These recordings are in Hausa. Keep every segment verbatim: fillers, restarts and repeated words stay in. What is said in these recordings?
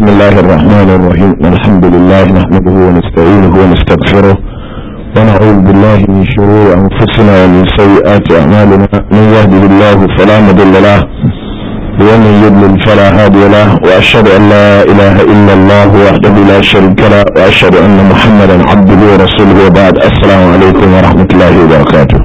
بسم الله الرحمن الرحيم الحمد لله نحمده ونستعينه ونستغفره ونعوذ بالله من شرور أنفسنا ومن سيئات أعمالنا من يهده الله فلا مضل له ومن يضلل فلا هادي له وأشهد أن لا إله إلا الله وحده لا شريك له وأشهد أن محمدا عبده ورسوله وبعد السلام عليكم ورحمة الله وبركاته.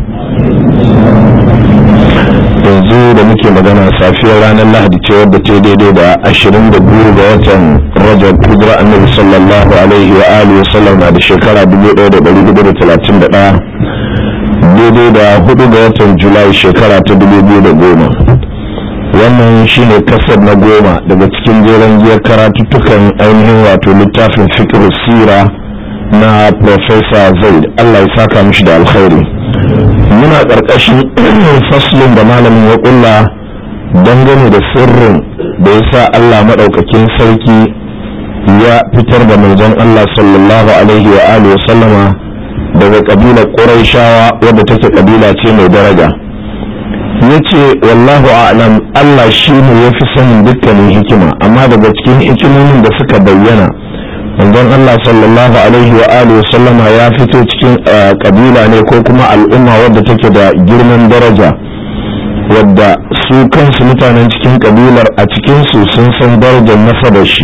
yanzu da muke magana safiyar ranar lahadi ce wadda ta daidai da ashirin da biyu ga watan rajab hijira annabi sallallahu alaihi wa alihi wasallam na da shekara dubu ɗaya da ɗari hudu da talatin da ɗaya daidai da hudu ga watan julai shekara ta dubu biyu da goma. Wannan shine kasar na goma daga cikin jeren giyar karatuttukan ainihin wato littafin fiqh sira na Professor Zaid, Allah ya saka mishi da alkhairi. Muna ƙarƙashin faslin da malamin ya ƙulla dangane da sirrin da ya sa Allah maɗaukakin sarki ya fitar da manzon Allah sallallahu alaihi wa alihi wa sallama daga ƙabilar Qurayshawa wadda take ƙabila ce mai daraja. Yace wallahu a'lam, Allah shine yafi sanin dukkanin hikima, amma daga cikin hikimomin da suka bayyana manzon Allah sallallahu alaihi wa alihi sallama ya fito cikin kabila ne ko kuma al'umma wadda take da girman daraja, wadda su kansu mutanen cikin kabilar a cikin su sun san darajar nasabar shi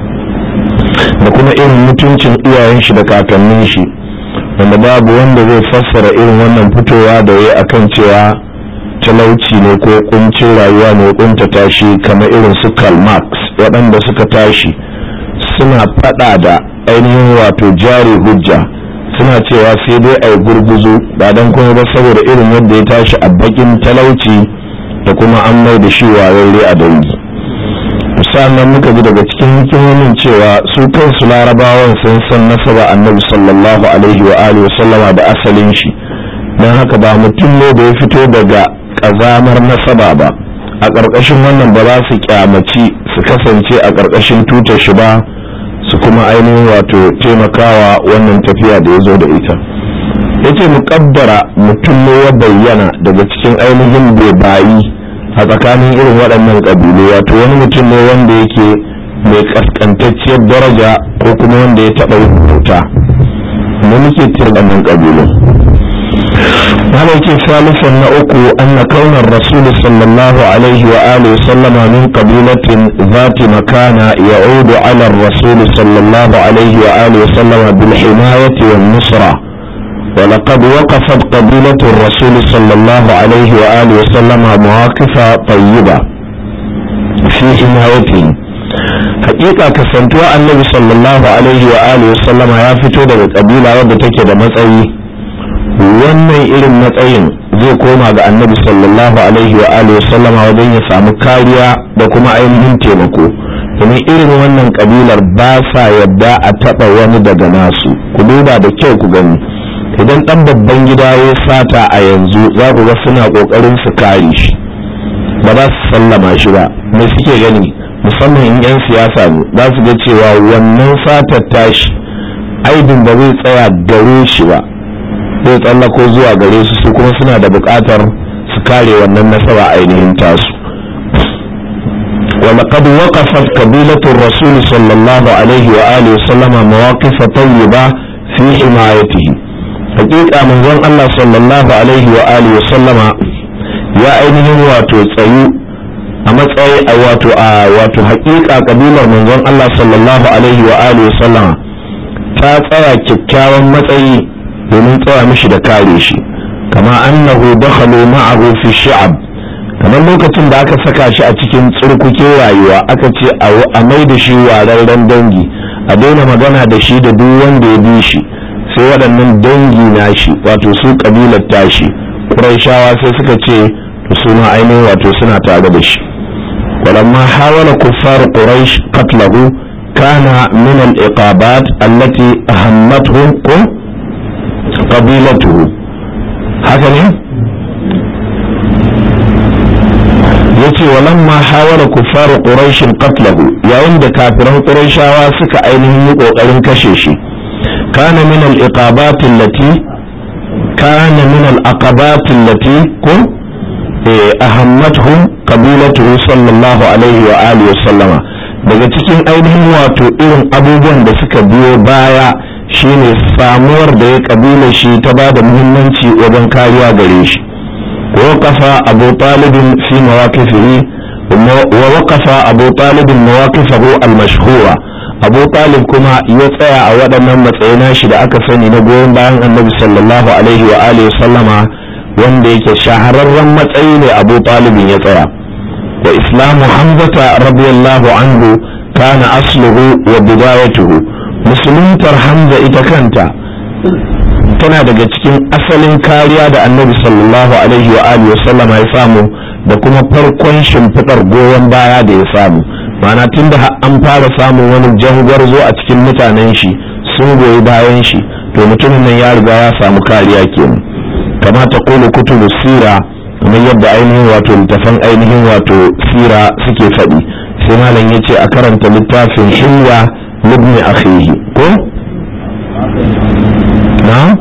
da kuma irin mutuncin iyayen shi da kakannin shi, wanda babu wanda zai fassara irin wannan fitowa da yayi akan cewa talauci ne ko kuncin rayuwa ne kuntata shi kamar irin su Karl Marx waɗanda suka tashi suna fada da ainihin wato jari hujja, suna cewa sai dai ai gurguzu ba dan kuma ba saboda irin yadda ya tashi a bakin talauci da kuma an mai da shi wayarre a dangi. Sannan muka ji daga cikin hikimomin cewa su kansu larabawan sun san nasaba annabi sallallahu alaihi wa alihi wasallama da asalin shi, dan haka ba mutum ne da ya fito daga kazamar nasaba ba. A ƙarƙashin wannan ba za su kyamaci su kasance a ƙarƙashin tutar shi ba, su kuma ainihin wato taimakawa wannan tafiya da ya zo da ita. Yace muƙaddara mutum ne ya bayyana daga cikin ainihin bebayi a tsakanin irin waɗannan ƙabilu, wato wani mutum ne wanda yake mai ƙasƙantacciyar daraja ko kuma wanda ya taɓa yin bauta. Me muke tir wannan ƙabilu? هذا يجي ثالثا نأكو أن كون الرسول صلى الله عليه وآله وسلم من قبيلة ذات مكانة يعود على الرسول صلى الله عليه وآله وسلم بالحماية والنصرة، ولقد وقفت قبيلة الرسول صلى الله عليه وآله وسلم مواقف طيبة في حمايته. حقيقة كسنتوا النبي صلى الله عليه وآله وسلم يا فتو دا قبيلة ودتك دا مسأي، wannan irin matsayin zai koma ga annabi sallallahu alaihi wa alihi wasallam wajen ya samu kariya da kuma ainihin taimako, domin irin wannan kabilar ba sa yadda a taba wani daga nasu. Ku duba da kyau ku gani, idan dan babban gida ya sata a yanzu za ku ga suna kokarin su kare shi, ba za su sallama shi ba. Me suke gani, musamman in yan siyasa ne, za su ga cewa wannan satar tashi aibin ba zai tsaya gare shi ba, zai tsallako zuwa gare su, su kuma suna da buƙatar su kare wannan nasara ainihin tasu. wa laqad waqafat qabilatu ar-rasul sallallahu alaihi wa alihi wasallam mawaqif tayyiba fi himayatihi. Hakika manzon Allah sallallahu alaihi wa alihi wasallama ya ainihin wato tsayu a matsayi a wato a wato hakika kabilar manzon Allah sallallahu alaihi wa alihi wasallama ta tsaya kyakkyawan matsayi domin tsaya mishi da kare shi, kama annahu dakhalu ma'ahu fi shi'ab, kamar lokacin da aka saka shi a cikin tsurkukin rayuwa aka ce a mai da shi wararren dangi, a daina magana da shi da duk wanda ya bi shi sai waɗannan dangi na shi, wato su kabilar tashi Qurayshawa sai suka ce to su ma ainihin wato suna tare da shi. walamma hawala kuffar quraish qatlahu kana min al-iqabat allati ahammathu qabilatuhu. haka ne yace walamma hawala kuffar quraish qatlahu, yayin da kafiran qurayshawa suka ainihin yi kokarin kashe shi, kana min al-iqabat allati kana min al-aqabat allati ko ahammatuhum qabilatuhu sallallahu alaihi wa alihi wa sallama, daga cikin ainihin wato irin abubuwan da suka biyo baya shine samuwar da ya kabila shi ta ba da muhimmanci wajen kariya gare shi. ووقف أبو طالب في مواقفه ووقف أبو طالب مواقفه المشهورة. أبو طالب كما يطيع أولا من مطعنا شد أكفني نقول بأن النبي صلى الله عليه وآله وسلم وانديك شهر الرمتين أبو طالب يطيع. وإسلام حمزة رضي الله عنه كان أصله وبدايته. مسلم تر حمزة إتكنت tana daga cikin asalin kariya da annabi sallallahu alaihi wa alihi wasallama ya samu da kuma farkon shimfiɗar goyon baya da ya samu. ma'ana tunda an fara samun wani jangwarzo a cikin mutanen shi sun goyi bayan shi, to mutumin nan ya riga ya samu kariya kenan. kama ta kulu kutubu sira, kamar yadda ainihin wato littafan ainihin wato sira suke faɗi. sai malam ya ce a karanta littafin hilya libni akhihi ko na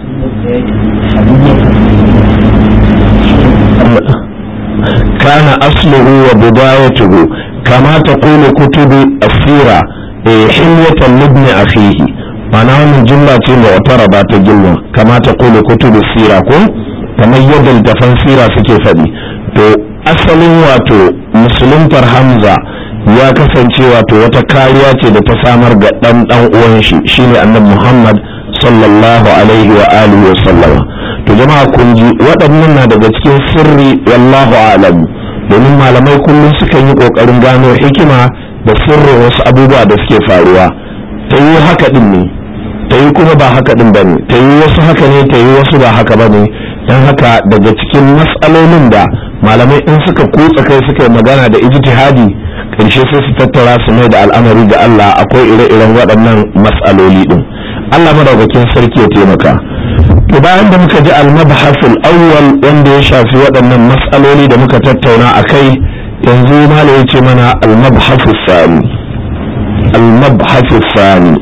كان أصله وبدايته كما تقول كتب السيرة حلية لابن أخيه. معناه من جملة معترضة جملة كما تقول كتب السيرة كما يدل دفن سيرة سكيفدي. تو أصل واتو مسلم تر حمزة ya kasance wato wata kariya ce da ta samar ga dan dan uwan shi shine annabi Muhammad sallallahu alaihi wa alihi wa sallama. to jama'a kun ji waɗannan na daga cikin sirri wallahu a'lam, domin malamai kullum sukan yi kokarin gano hikima da sirrin wasu abubuwa da suke faruwa. ta yi haka din ne, ta yi kuma ba haka din bane, ta yi wasu haka ne, ta yi wasu ba haka bane. dan haka daga cikin mas'alolin da malamai in suka kutsa kai suka yi magana da ijtihadi karshe sai su tattara su mai da al'amari ga Allah. akwai ire-iren waɗannan mas'aloli din. Allah madaukakin sarki ya taimaka. to bayan da muka ji al-mabhasul awwal wanda ya shafi waɗannan mas'aloli da muka tattauna akai, yanzu malai ya ce mana al-mabhasus sani. al-mabhasus sani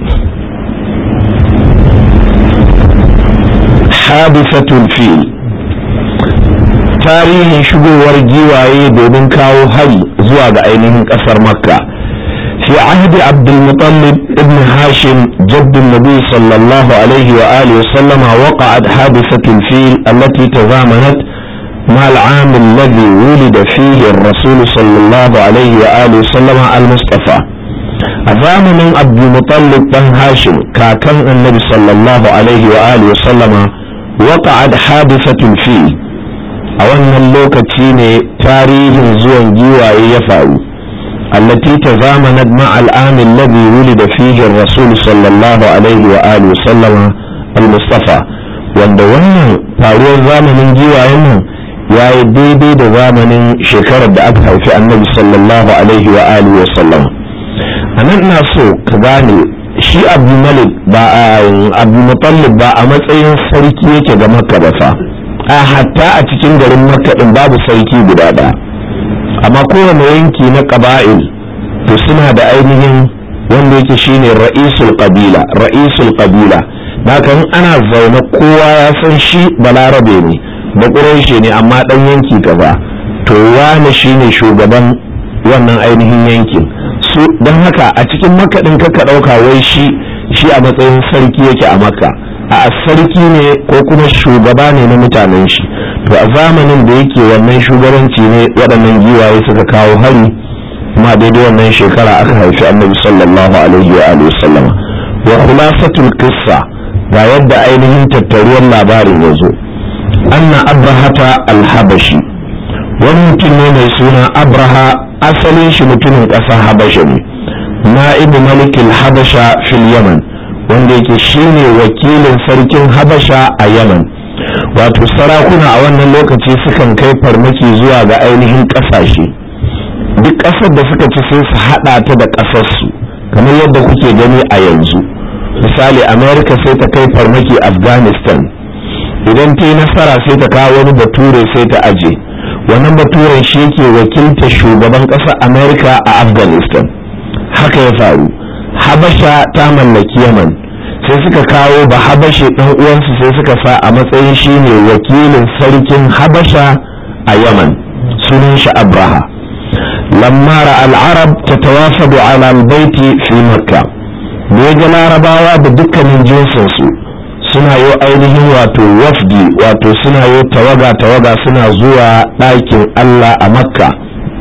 hadisatul fil, tarihin shigowar giwaye domin kawo hari zuwa ga ainihin ƙasar makka. في عهد عبد المطلب ابن هاشم جد النبي صلى الله عليه وآله وسلم وقعت حادثة الفيل التي تزامنت مع العام الذي ولد فيه الرسول صلى الله عليه وآله وسلم المصطفى. زامن عبد المطلب بن هاشم كاكن النبي صلى الله عليه وآله وسلم وقعت حادثة الفيل. أولا اللوكة تاريخ زوان جيوائي يفعل التي تزامنت مع العام الذي ولد فيه الرسول صلى الله عليه وآله وسلم المصطفى. wanda wannan faruwar zamanin giwayen nan ya yi daidai da zamanin shekarar da aka haifi annabi sallallahu alaihi wa alihi wa sallam. a nan ina so ka gane shi abu malik ba a abu mutallib ba a matsayin sarki yake ga makka ba fa, a hatta a cikin garin makka din babu sarki guda ɗaya, amma kowane yanki na ƙaba'il to suna da ainihin wanda yake shine ra'isul qabila ra'isul qabila kan ana zaune kowa ya san shi balarabe ne da quraishi ne amma dan yanki kaza, to wani shine shugaban wannan ainihin yankin su. dan haka a cikin makka din kaka dauka wai shi shi a matsayin sarki yake a makka, a sarki ne ko kuma shugaba ne na mutanen shi. to a zamanin da yake wannan shugabanci ne waɗannan giwaye suka kawo hari, kuma daidai wannan shekara aka haifi annabi sallallahu alaihi wa alihi wasallam. wa khulasatul qissa, ga yadda ainihin tattaruwar labarin ya zo. anna abrahata al-habashi, wani mutum ne mai suna abraha, asalin shi mutumin ƙasar habasha ne, na'ibu malikin habasha fil yaman, wanda yake shine wakilin sarkin habasha a yaman. wato sarakuna a wannan lokaci sukan kai farmaki zuwa ga ainihin ƙasashe, duk ƙasar da suka ci sai su haɗa ta da ƙasarsu, kamar yadda kuke gani a yanzu. misali america sai ta kai farmaki afghanistan, idan ta yi nasara sai ta kawo wani bature sai ta aje, wannan baturen shi yake wakilta shugaban ƙasar america a afghanistan. haka ya faru, habasha ta mallaki yaman, sai suka kawo ba habashe ɗan uwansu sai suka sa a matsayin shi ne wakilin sarkin habasha a yaman, sunan shi abraha. lamma ra'a al-arab tatawafadu ala al-baiti fi makka da ga larabawa da dukkanin jinsinsu suna yi ainihin wato wafdi wato suna yi tawaga tawaga suna zuwa ɗakin Allah a makka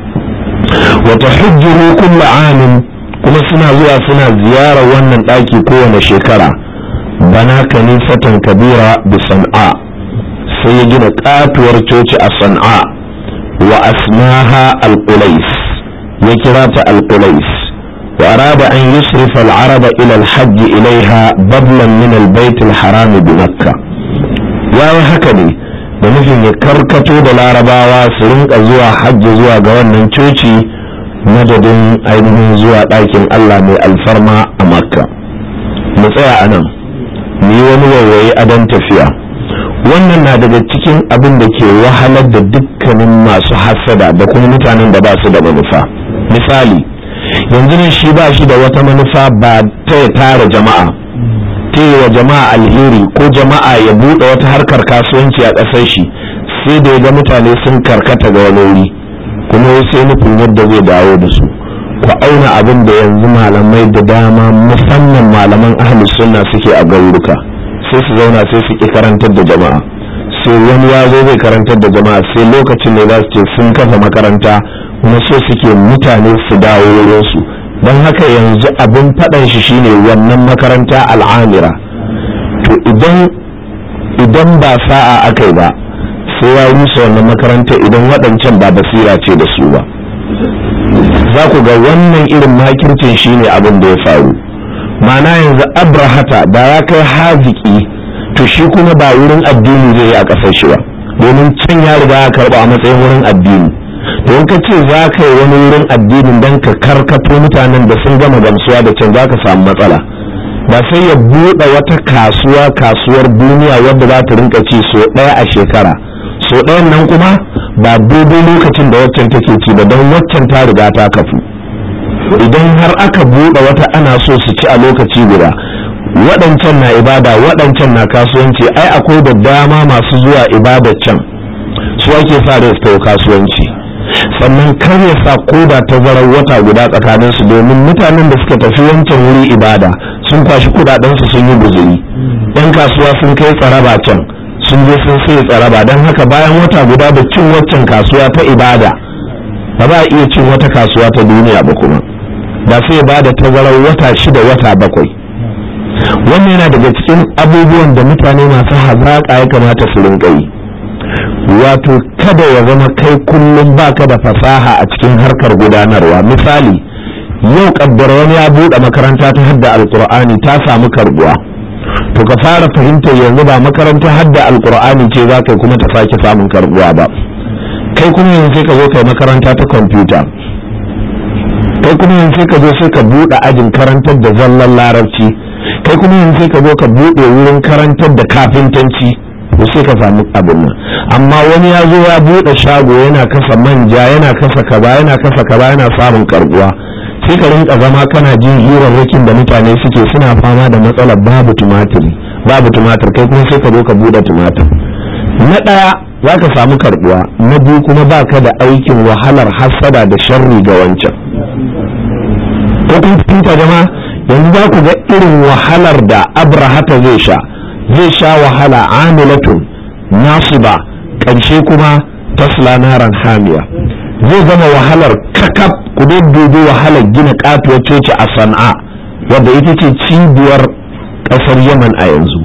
wata hujjuru kulla amin kuma suna zuwa suna ziyarar wannan ɗaki kowane shekara bana kanisatan kabira bi san'a sai ya gina katuwar coci a san'a wa asmaha al-qulais ya kira ta al-qulais wa arada an yusrifa al-araba ila al-hajj ilaiha badlan min al-bayt al-haram bi makkah yayi haka ne da nufin ya karkato da larabawa su rinka zuwa hajji zuwa ga wannan coci madadin ainihin zuwa ɗakin Allah mai alfarma a makka. Mu tsaya a nan mu yi wani wawaye adon tafiya. Wannan na daga cikin abin da ke wahalar da dukkanin masu hasada da kuma mutanen da ba su da manufa. Misali, yanzu ne shi ba shi da wata manufa ba ta ya tara jama'a ta yi wa jama'a alheri ko jama'a ya buɗe wata harkar kasuwanci a ƙasar shi sai da ya ga mutane sun karkata ga wani wuri kuma sai nufin yadda zai dawo da su. Ku auna abin da yanzu malamai da dama musamman malaman ahlus sunna suke a garuruka sai su zauna sai su ki karantar da jama'a sai wani ya zo zai karantar da jama'a sai lokacin ne za su ce sun kafa makaranta kuma so suke mutane su dawo wurin su don haka yanzu abin faɗan shi shine wannan makaranta al'amira to idan idan ba sa'a akai ba sai ya rusa wannan makaranta idan waɗancan ba basira ce da su ba. Za ku ga wannan irin makircin shine abin da ya faru. Ma'ana yanzu abrahata da ya kai haziki to shi kuma ba wurin addini zai yi a ƙasar shi ba domin can ya riga ya karɓa a matsayin wurin addini. Don ka ce za ka yi wani wurin addinin don ka karkato mutanen da sun gama gamsuwa da can za ka samu matsala. Ba sai ya buɗe wata kasuwa kasuwar duniya wadda za ta rinka ci so ɗaya a shekara. So ɗayan nan kuma ba daidai lokacin da waccan take ci ba don waccan ta riga ta kafu. Idan har aka buɗe wata ana so su ci a lokaci guda waɗancan na ibada waɗancan na kasuwanci ai akwai da dama masu zuwa ibadar can su ake sa da su kasuwanci sannan kar ya sa koda tazarar wata guda tsakanin su domin mutanen da suka tafi wancan wuri ibada sun kwashi kudaden su sun yi guzuri yan kasuwa sun kai tsaraba can sun je sun sai tsaraba don haka bayan wata guda da cin waccan kasuwa ta ibada ba za a iya cin wata kasuwa ta duniya ba kuma da sai ba da tazarar wata shida wata bakwai. Wannan yana daga cikin abubuwan da mutane masu hazaƙa ya kamata su rinka yi. Wato kada ya zama kai kullum baka da fasaha a cikin harkar gudanarwa. Misali yau kaddara wani ya buɗe makaranta ta hadda alƙur'ani ta samu karbuwa to ka fara fahimtar yanzu ba makaranta hadda alƙur'ani ce za ka kuma ta sake samun karbuwa ba. Kai kuma yanzu sai ka zo kai makaranta ta kwamfuta kai kuma yanzu sai ka zo sai ka buɗe ajin karantar da zallan larabci kai kuma yanzu sai ka zo ka buɗe wurin karantar da kafintanci to sai ka samu abin nan. Amma wani ya zo ya buɗe shago yana kasa manja yana kasa kaza yana kasa kaza yana samun karbuwa sai ka rinka zama kana jin hirarrakin da mutane suke suna fama da matsalar babu tumatiri babu tumatir kai kuma sai ka zo ka buɗe tumatir. Na ɗaya za ka samu karbuwa na biyu kuma ba ka da aikin wahalar hassada da sharri ga wancan. Ko kun fahimta jama'a yanzu za ku ga irin wahalar da abrahata zai sha zai sha wahala amilatun nasiba ƙarshe kuma tasla naran hamiya zai zama wahalar kakaf ku dubi wahalar gina katuwar coci a Sana'a wadda ita ce cibiyar ƙasar Yaman a yanzu.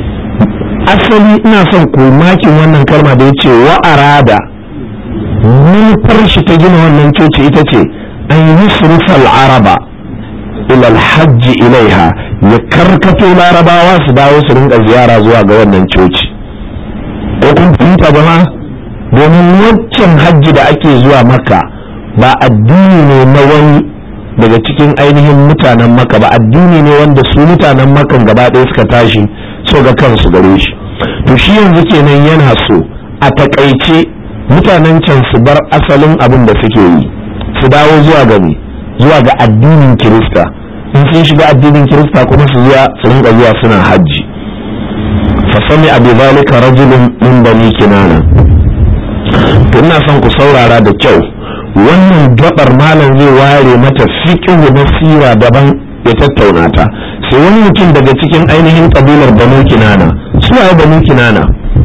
Asali ina son ku makin wannan kalma da yace wa arada manufar shi ta gina wannan coci ita ce an yusrifa al-araba ila al-hajj ilaiha ya karkato larabawa su dawo su rinka ziyara zuwa ga wannan coci. Ko kun fahimta jama'a domin waccan hajji da ake zuwa Makka ba addini ne na wani daga cikin ainihin mutanen Makka ba addini ne wanda su mutanen Makka gaba ɗaya suka tashi so ga kansu gare shi. To shi yanzu kenan yana so a takaice mutanen can su bar asalin abin da suke yi su dawo zuwa ga zuwa ga addinin Kirista. In sun shiga addinin Kirista kuma su zuwa su rinka zuwa suna hajji. Fa sami abi zalika rajulun min bani kinana. To ina son ku saurara da kyau wannan gabar malam zai ware mata fiqhu na sira daban ya tattauna ta. sai wani mutum daga cikin ainihin kabilar Banu Kinana, su waye Banu Kinana?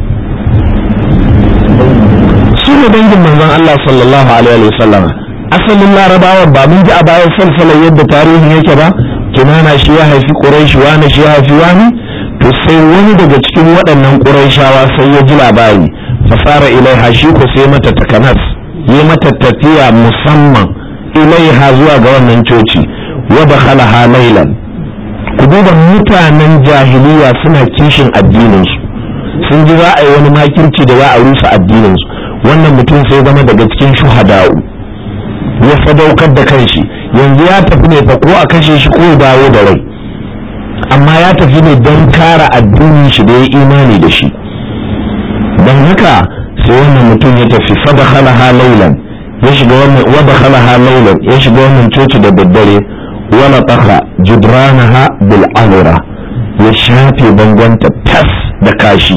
su ne dangin manzon Allah sallallahu alaihi wa sallam. asalin larabawa ba mun ji a bayan salsalar yadda tarihin yake ba, Kinana shi ya haifi Quraish, wani shi ya haifi wani. to sai wani daga cikin waɗannan Qurayshawa sai ya ji labari, fasara ilaiha, shi ko sai mata takanas, yi mata tafiya musamman ilaiha zuwa ga wannan coci, wa dakhalaha laylan. ku duba mutanen jahiliya suna kishin addininsu, sun ji za a yi wani makirci da za a rusa addininsu. wannan mutum sai zama daga cikin shuhada'u, ya sadaukar da kanshi. yanzu ya tafi ne fa ko a kashe shi ko dawo da rai, amma ya tafi ne don kare addinin shi da ya imani da shi. don haka sai wannan mutum ya tafi fa dakhalaha laylan, ya shiga wannan wa dakhalaha laylan ya shiga wannan coci da daddare, wa lataha judranaha bil amra, ya shafe bangonta tas da kashi.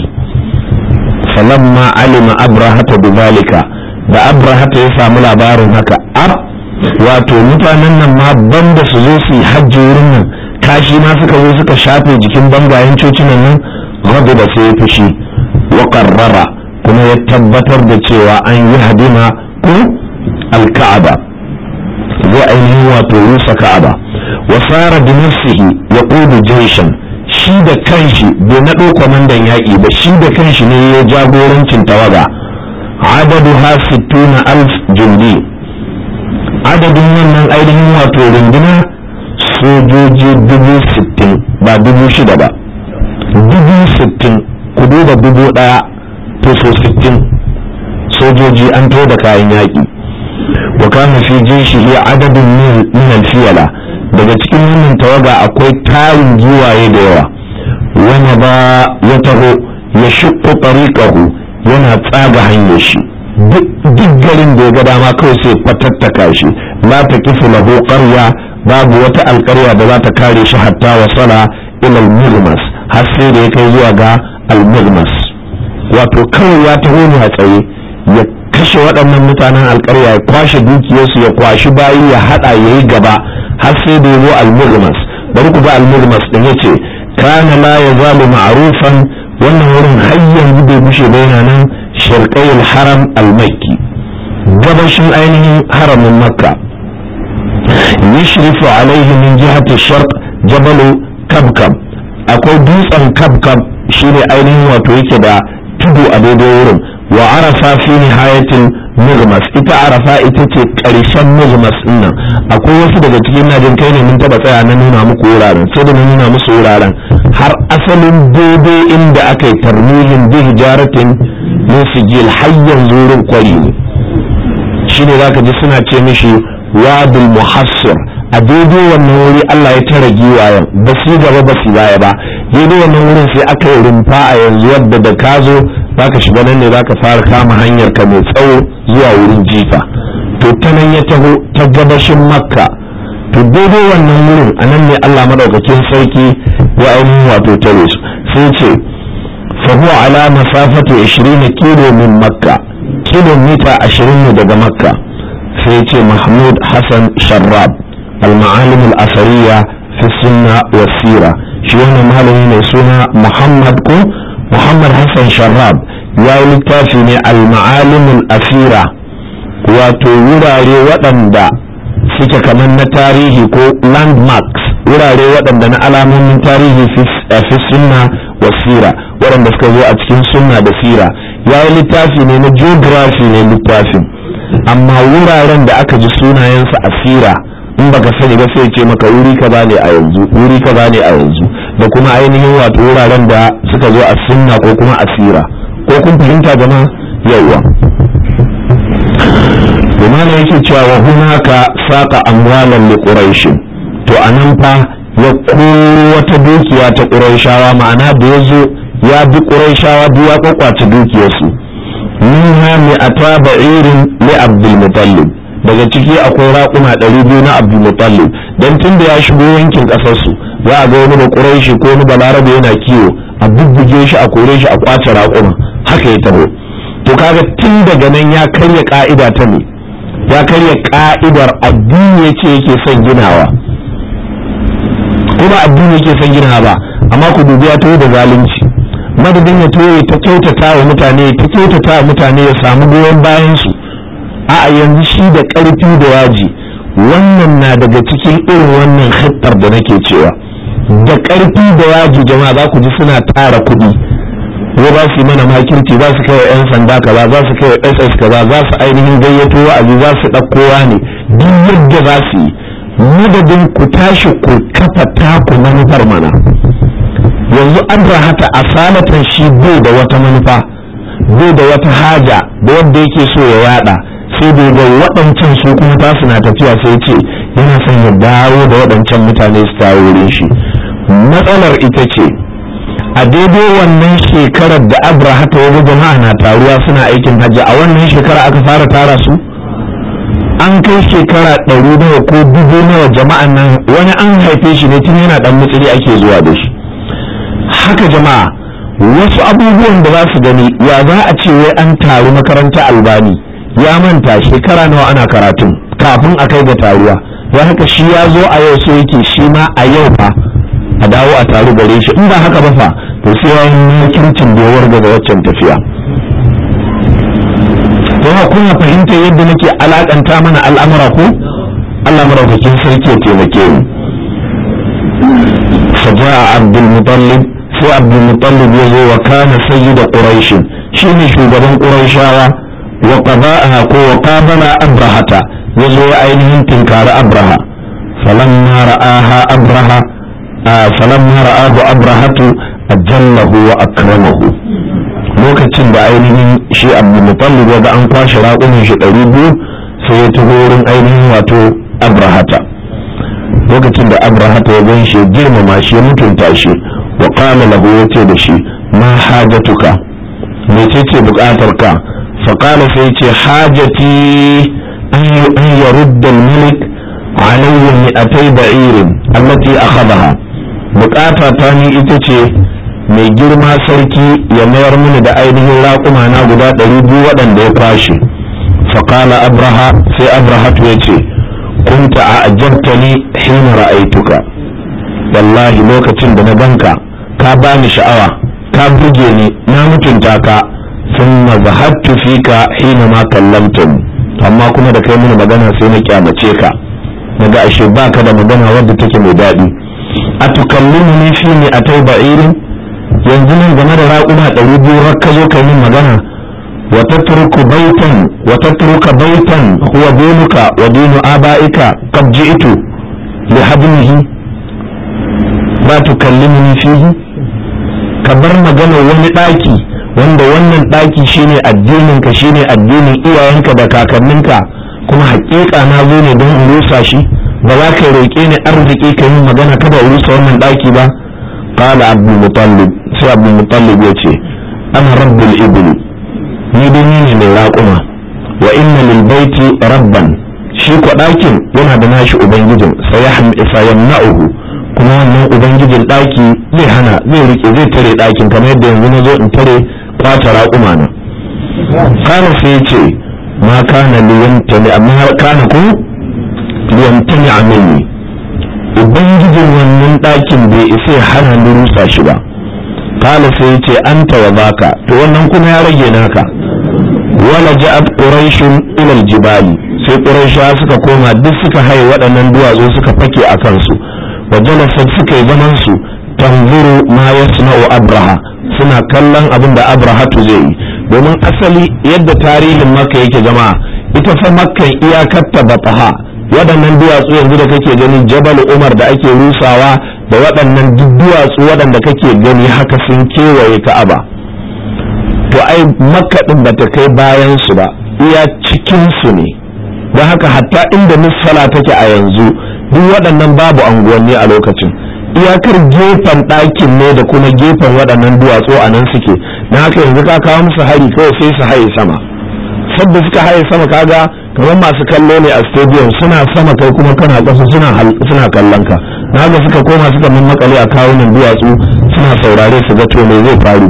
falamma alima abrahata bidhalika, da abrahata ya samu labarin haka, ab wato mutanen nan ma banda su zo su yi hajji wurin nan, kashi ma suka zo suka shafe jikin bangayen cocinan nan, ghadu da sai ya fushi, wa qarrara, kuma ya tabbatar da cewa an yi hadima ko alka'aba, zai ainihin wato rusa ka'aba. wa sara bi nafsihi yaqudu jayshan, shi da kanshi bai naɗo kwamandan yaƙi ba, shi da kanshi ne ya jagorancin tawaga. adaduha sittuna alf jundi, adadin wannan ainihin wato runduna sojoji dubu sittin, ba dubu shida ba, dubu sittin. ku duba dubu ɗaya to so sittin sojoji an to da kayan yaƙi. wa kana fi jishihi adadin min alfiyala, daga cikin wannan tawaga akwai tarin giwaye da yawa. wani ba ya taho ya shukku tariqahu, yana tsaga hanyar shi, duk garin da ya ga dama kawai sai fatattaka shi. la taqifu lahu qarya, babu wata alƙarya da za ta kare shi hatta wasala ila al-mughmas, har sai da ya kai zuwa ga al-mughmas. wato kawai ya taho ne a tsaye ya kashe waɗannan mutanen alƙarya, ya kwashe dukiyarsu, ya kwashi bayi, ya haɗa ya yi gaba har sai da ya zo al-mughmas. bari ku ga al-mughmas din yace kana la yazalu ma'rufan, wannan wurin har yanzu bai bushe ba, yana nan sharqayil haram al-makki, gabashin ainihin haramin makka. yashrifu alaihi min jihati sharq jabalu kabkab, akwai dutsen kabkab shine ainihin wato yake da tudu a daidai wurin. wa arafa fi nihayatil mughmas, ita arafa ita ce karshen mughmas din nan. akwai wasu daga cikin najin kai ne mun taba tsaya na nuna muku wuraren, sai da nuna musu wuraren har asalin daidai inda aka yi tarmihin bi hijaratin min sijil, hayyan zurin kwari ne. shine zaka ji suna ce mishi wadul muhassir. a daidai wannan wuri Allah ya tara giwayen, ba su gaba ba su baya ba. daidai wannan wurin sai aka yi rumfa a yanzu, wadda da ka zo zaka shiga nan ne zaka fara kama hanyar ka mai tsawo zuwa wurin jifa. to ta nan ya taho ta gabashin makka. to daidai wannan wurin a nan ne Allah madaukakin sarki ya ainihin wato tare su. sai ce fa huwa ala masafatu ishirin kilo min makka, kilomita ashirin ne daga makka. sai ce Mahmud Hassan Sharrab al-ma'alim al-asariya fi sunna wa sira, shi wannan malami mai suna Muhammad ko Muhammad Hassan Sharrab ya yi littafi ne al-ma'alim al-asira, wato wurare waɗanda suke kamar na tarihi ko landmarks, wurare waɗanda na alamomin tarihi fi sunna wa sira, waɗanda suka zo a cikin sunna da sira. ya yi littafi ne na geography ne littafin, amma wuraren da aka ji sunayensa a sira in baka sani ba sai ce maka wuri kaza ne a yanzu, wuri kaza ne a yanzu, da kuma ainihin wato wuraren da suka zo a sunna ko kuma a sira. ko kun fahimta jama'a? yawwa kuma ne yake cewa wa hunaka saqa amwalan li quraish, to anan fa ya koro wata dukiya ta quraishawa, ma'ana da yazo ya bi quraishawa duk ya kwakwace dukiyarsu. minha mi'ata ba'irin li abdul muttalib, daga ciki akwai raƙuma ɗari biyu na abdul muttalib. dan tunda ya shigo yankin ƙasar su, za a ga wani ba quraishi ko wani balarabe yana kiwo, a bubbuge shi, a kore shi, a kwace raƙuma, haka ya taho. to kaga tun daga nan ya karya ka'ida ta ne ya karya ka'idar addini yace yake son ginawa kuma addini yake son ginawa ba amma ku dubi ya tawo da zalunci madadin ya tawo ta kyautata wa mutane ta kyautata wa mutane ya samu goyon bayan su a yanzu shi da karfi da yaji wannan na daga cikin irin wannan hittar da nake cewa da karfi da yaji jama'a za ku ji suna tara kuɗi ko ba su mana makirci za su kai wa 'yan sanda kaza za su kai wa S S kaza za su ainihin gayyato wa'azi za su ɗaukowa ne duk yadda za su yi madadin ku tashi ku kafa taku manufar mana yanzu abrahata asalatan shi bai da wata manufa bai da wata haja da wanda yake so ya yada sai dai ga waɗancan su kuma tasu na tafiya sai ce yana son ya dawo da waɗancan mutane su tawo wurin shi matsalar ita ce a daidai wannan shekarar da abrahata ya jama'a na taruwa suna aikin hajji a wannan shekara aka fara tara su an kai shekara ɗari nawa ko dubu nawa jama'an nan wani an haife shi ne tun yana ɗan mutsiri ake zuwa da shi haka jama'a wasu abubuwan da za su gani ya za a ce wai an taru makaranta albani ya manta shekara nawa ana karatun kafin a kai ga taruwa ya haka shi ya zo a yau so yake shi ma a yau fa a dawo a taru gare shi in ba haka ba fa to sai yayin makircin da ya warga ga waccan tafiya kuma kuna fahimta yadda nake alakanta mana al'amura ko Allah maraukakin sarki ya taimake mu faja'a Abdul Muttalib sai Abdul Muttalib ya zo wa kana sayyid Quraish shine shugaban Qurayshawa wa qaba'a ko wa qabala Abrahata ya zo ya ainihin tinkari Abraha falamma ra'aha Abraha falamma ra'ahu Abrahatu ajallahu wa akramahu lokacin da ainihin shi Abdul Muttalib ya ga an kwashe raƙumin shi ɗari biyu sai ya taho wurin ainihin wato Abrahata lokacin da Abrahata ya gan shi girmama shi ya mutunta shi wa qala lahu yace da shi ma hajatuka mecece buƙatarka fa qala sai yace hajati an an yarudda al-malik alayya mi'atay ba'ir allati akhadaha buƙata ta ni ita ce mai girma sarki ya mayar mini da ainihin raƙuma na guda ɗari biyu waɗanda ya kwashe faƙala abraha sai abrahatu ya ce kunta a ajabtani hina ra'aituka wallahi lokacin da na ganka ka bani sha'awa ka buge ni na mutunta ka thumma zahattu fika hina ma kallamtani amma kuma da kai mini magana sai na kyamace ka naga ashe baka da magana wadda take mai daɗi atukallimuni fi mi atay ba'irin yanzu nan game da raƙuma ɗari biyu har ka zo kai min magana wa tatruku baitan wa tatruka baitan huwa dinuka wa dinu abaika qad ji'tu li hadmihi ba tukallimuni fihi ka bar magana wani ɗaki wanda wannan ɗaki shine addinin ka shine addinin iyayenka da kakanninka kuma haƙiƙa na zo ne don in rusa shi ba za ka roƙe ni arziki ka yi magana kada in rusa wannan ɗaki ba qala abdul muttalib sai abdul muttalib ya ce ana rabbul ibli ni dai ni ne mai raƙuma wa inna lil baiti rabban shi ko ɗakin yana da nashi ubangijin sayamna'uhu kuma wannan ubangijin ɗaki zai hana zai rike zai tare ɗakin kamar yadda yanzu na zo in tare kwata raƙuma na kana sai ya ce ma kana liyantani amma kana ko liyantani amini ubangijin wannan ɗakin bai isa hana ni rusa shi ba kala sai ya ce anta wa baka to wannan kuma ya rage naka wala ja'at quraishun ila aljibali sai quraisha suka koma duk suka haye waɗannan duwatsu suka fake a kansu wa jalasat suka yi zaman su tanzuru ma yasna'u abraha suna kallon abin da abrahatu zai yi domin asali yadda tarihin makka yake jama'a ita fa makkan iyakarta bataha waɗannan duwatsu yanzu da kake gani jabal umar da ake rusawa da waɗannan duk duwatsu waɗanda kake gani haka sun kewaye ka'aba to ai makka din bata kai bayan su ba iya cikin su ne don haka hatta inda misala take a yanzu duk waɗannan babu anguwanni a lokacin iyakar gefen ɗakin ne da kuma gefen waɗannan duwatsu a nan suke don haka yanzu ka kawo musu hari kawai sai su haye sama sabda suka haye sama kaga kamar masu kallo ne a stadium suna sama kai kuma kana ƙasa suna suna kallon ka naga suka koma suka mammakale a kawunan duwatsu suna saurare su ga to me zai faru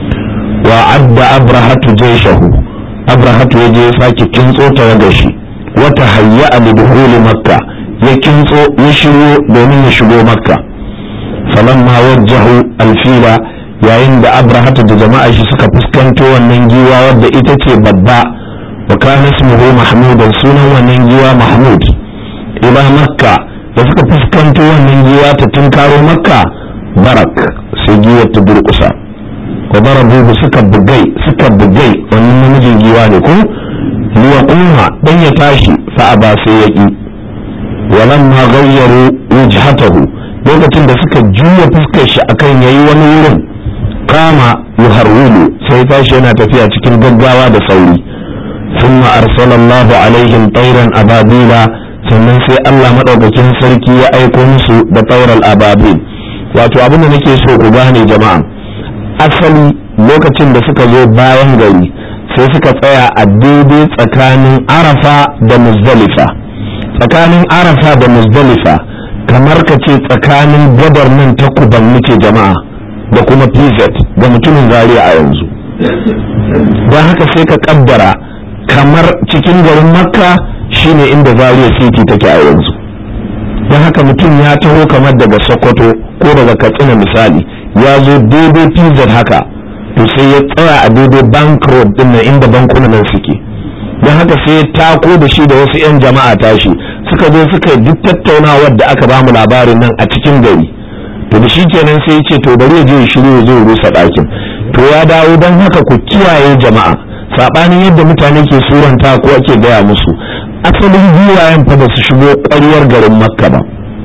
wa adda abrahatu jayshahu abrahatu yaje ya sake kintso tawagar shi wata hayya a duhuli makka ya kintso ya shiryo domin ya shigo makka. falamma wajjahu alfila yayin da abrahata da jama'a shi suka fuskanto wannan giwa wadda ita ce babba wa kana ismuhu mahmudan sunan wannan giwa mahmud ila makka da suka fuskanto wannan giwa ta tunkaro makka barak sai giwar ta durkusa wa barabu suka bugai suka bugai wannan namijin giwa ne ko liya kuma dan ya tashi fa aba sai ya ki walamma ghayyaru wajhatahu lokacin da suka juya fuskar shi akan yayi wani wurin kama yuharwilu sai tashi yana tafiya cikin gaggawa da sauri thumma arsalallahu alaihim tayran ababila sannan sai Allah madaukakin sarki ya aiko musu da tayral ababil. wato abin da nake so ku gane jama'a, asali lokacin da suka zo bayan gari sai suka tsaya a daidai tsakanin arafa da muzdalifa. tsakanin arafa da muzdalifa kamar ka ce tsakanin gadar nan ta kuban muke jama'a da kuma P Z ga mutumin Zaria a yanzu. don haka sai ka kaddara kamar cikin garin makka shine inda Zaria city take a yanzu. don haka mutum ya taho kamar daga sokoto ko daga katsina misali ya zo daidai P Z haka to sai ya tsaya a daidai bank road din nan inda bankunan nan suke. don haka sai ya tako da shi da wasu 'yan jama'a tashi suka zo suka yi duk tattaunawar da aka bamu labarin nan a cikin gari. to da shi kenan sai ya ce to bari ya je ya shiru ya zo ya rusa ɗakin. to ya dawo don haka ku kiyaye jama'a saɓanin yadda mutane ke suranta ko ake gaya musu, asalin giwayen fa ba su shigo ƙwaryar garin makka ba,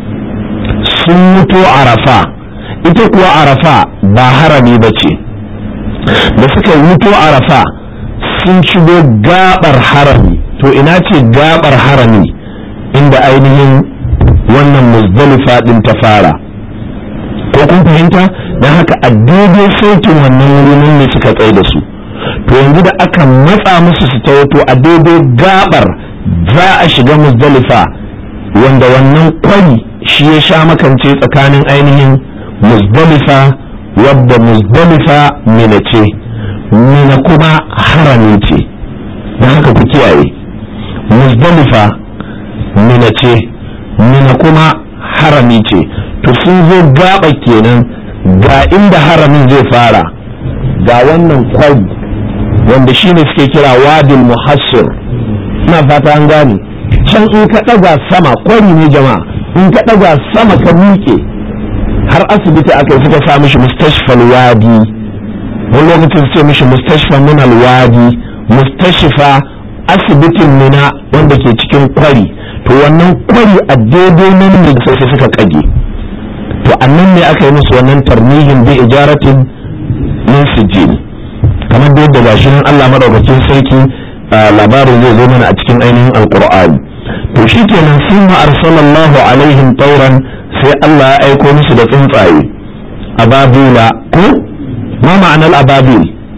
sun mutu arafa. ita kuwa arafa ba harami ba ce. da suka mutu arafa sun shigo gabar harami. to ina ce gabar harami inda ainihin wannan muzdalifa din ta fara, ko kun fahimta? don haka a daidai sautin wannan wurin ne suka tsaye da su. to yanzu da aka matsa musu su tawo to a daidai gabar za a shiga muzdalifa wanda wannan kwari shi ya sha makance tsakanin ainihin muzdalifa wadda muzdalifa mina ce, mina kuma harami ce. don haka ku kiyaye, muzdalifa mina ce, mina kuma harami ce. to sun zo gaba kenan ga inda haramin zai fara, ga wannan kwari wanda shine suke kira wadil muhassir. ina fata an gane. can in ka ɗaga sama kwari ne jama'a, in ka ɗaga sama ka miƙe har asibiti aka suka sa mishi mustashfal wadi, wani lokacin su ce mishi mustashfa min alwadi, mustashfa asibitin mina wanda ke cikin kwari. to wannan kwari a daidai nan ne sai suka kage. to annan ne aka yi musu wannan tarmihin bi ijaratin min sijil, kamar da yadda gashi nan Allah madaukakin sarki labarin zai zo mana a cikin ainihin alqur'ani. to shikenan sun arsalallahu alaihim tauran sai Allah ya aiko musu da tsuntsaye ababila. ko ma ma'anar ababil?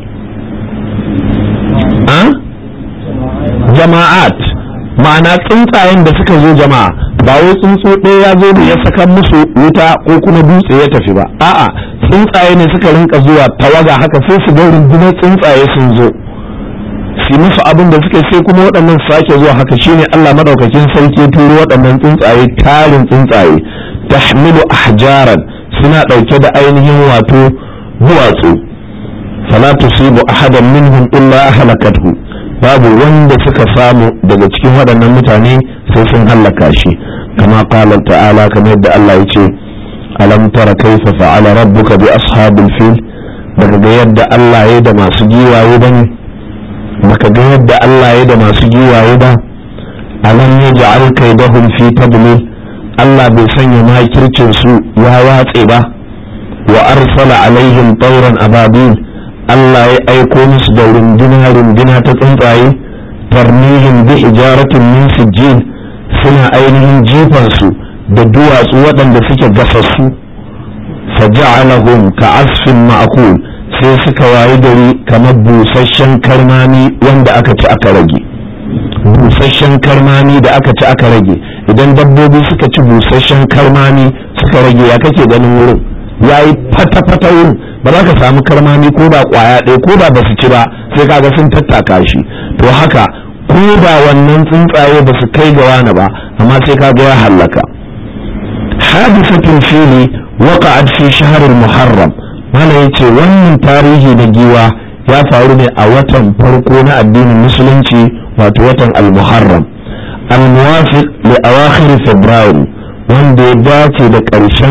a jama'at, ma'ana tsuntsayen da suka zo jama'a, ba wai tsuntsu ɗaya ya zo da ya saka musu wuta ko kuma dutse ya tafi ba, a'a tsuntsaye ne suka rinka zuwa tawaga haka sai su ga rundunar tsuntsaye sun zo su musu abin da suka sai kuma waɗannan sake zuwa haka. shine Allah madaukakin sarki ya turo waɗannan tsuntsaye, tarin tsuntsaye tahmilu ahjaran, suna ɗauke da ainihin wato duwatsu. fala tusibu ahadan minhum illa halakathu, babu wanda suka samu daga cikin waɗannan mutane sai sun hallaka shi. kama qala ta'ala, kamar yadda Allah ya ce alam tara kaifa fa'ala rabbuka bi ashabil fil, baka ga yadda Allah ya da masu giwaye bane? baka ga yadda Allah ya da masu giwaye ba? alam yaj'al kaydahum fi tadlil, Allah bai sanya makircin su ya watse ba? wa arsala alaihim tawran ababil, Allah ya aiko musu da runduna runduna ta tsuntsaye, tarmihim bi ijaratin min sijjin, suna ainihin jifan su da duwatsu waɗanda suke gasassu. faja'alahum ka'asfin ma'kul, sai suka wayi gari kamar busasshen karmami wanda aka ci aka rage. busasshen karmami da aka ci aka rage, idan dabbobi suka ci busasshen karmami suka rage, ya kake ganin wurin yayi fata-fata wurin, ba za ka samu karmami ko da kwaya ɗaya ko da ba su ci ba sai kaga sun tattaka shi. to haka ko da wannan tsuntsaye ba su kai ga wani ba amma sai ka ga ya hallaka. hadisatul fili waqa'at fi shahr al-muharram mana yace wannan tarihi da giwa ya faru ne a watan farko na addinin musulunci wato watan al-muharram al-muwafiq li awakhir february wanda ya dace da ƙarshen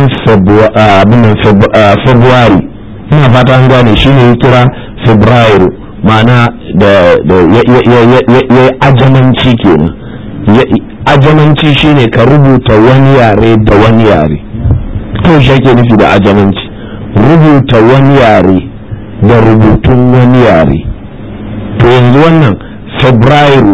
february ina fata an gane shine ya kira february ma'ana da ya ajamanci kenan ajamanci shine ka rubuta wani yare da wani yare to shi ake nufi da ajamanci rubuta wani yare da rubutun wani yare to yanzu wannan february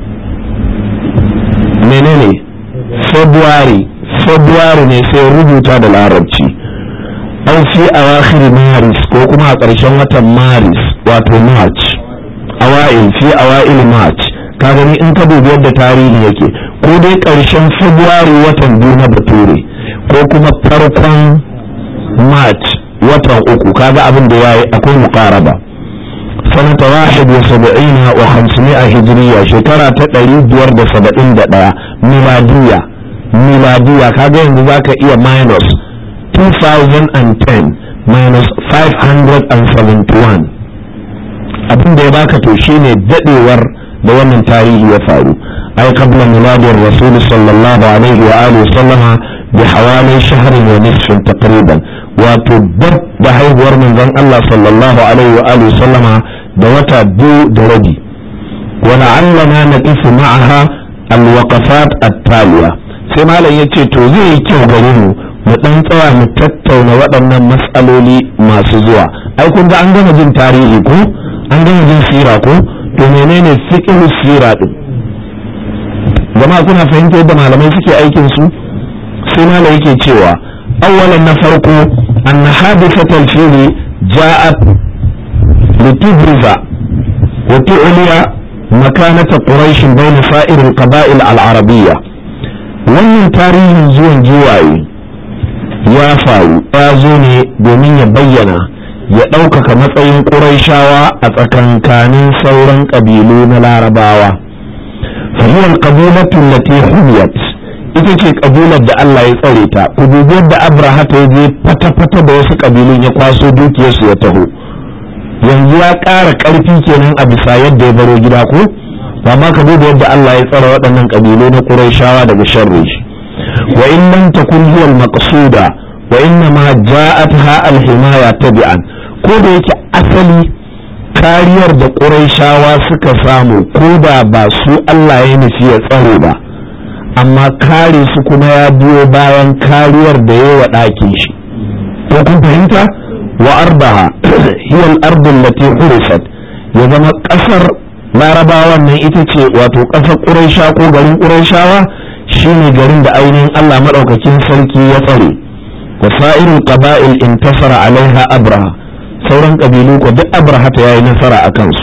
menene february february ne sai rubuta da larabci an fi awakhir maris ko kuma a ƙarshen watan maris wato march awa'il fi awa'il march ka gani in ka dubi yadda tarihi yake ko dai ƙarshen february watan biyu na bature ko kuma farkon march watan uku kaga abin da yayi akwai muqaraba sanata wahid wa sab'ina wa khamsimi'a hijriya shekara ta ɗari biyar da saba'in da ɗaya miladiya miladiya kaga yanzu zaka iya minus two thousand ten minus five hundred seventy-one abin da ya baka to shine dadewar da wannan tarihi ya faru ay qabla miladin rasul sallallahu alaihi wa alihi sallama bi hawali shahrin wa nisfin taqriban wato dab da haihuwar manzon Allah sallallahu alaihi wa alihi sallama da wata biyu da rabi wa la'allana naqifu ma'aha alwaqafat at-taliya sai malam yace to zai yi kyau gare mu mu dan tsaya mu tattauna waɗannan mas'aloli masu zuwa ai kun ga an gama jin tarihi ko an gama jin sira ko to menene fiqh sira din jama'a kuna fahimta yadda malamai suke aikin su sai malam yake cewa awwalan na farko أن حادثة الفيل جاءت لتبرز وتعلي مكانة قريش بين سائر القبائل العربية wannan tarihin zuwan giwaye ya faru ya zo ne domin ya bayyana ya ɗaukaka matsayin ƙuraishawa a tsakankanin sauran ƙabilu na larabawa fahiyar ƙabilatun lati humiyat ita ce kabilar da Allah ya tsare ta ku dubi yadda Abraha ta je fata-fata da wasu kabilun ya kwaso dukiyarsu ya taho yanzu ya ƙara ƙarfi kenan a bisa yadda ya baro gida ko amma ka dubi yadda Allah ya tsare waɗannan kabilu na Qurayshawa daga sharri wa in lam takun hiya al-maqsuda wa inna ma ja'atha al-himaya tabi'an ko da yake asali kariyar da Qurayshawa suka samu ko da ba su Allah ya nufi ya tsare ba amma kare su kuma ya biyo bayan kariyar da yawa ɗakin shi ko kun fahimta wa arbaha hiya al-ardu allati hurisat ya zama ƙasar larabawan nan ita ce wato ƙasar ƙuraisha ko garin ƙuraishawa shine garin da ainihin Allah madaukakin sarki ya tsare wa sa'irul qaba'il intasara alaiha abraha sauran kabilu ko duk abraha ta yayi nasara akan su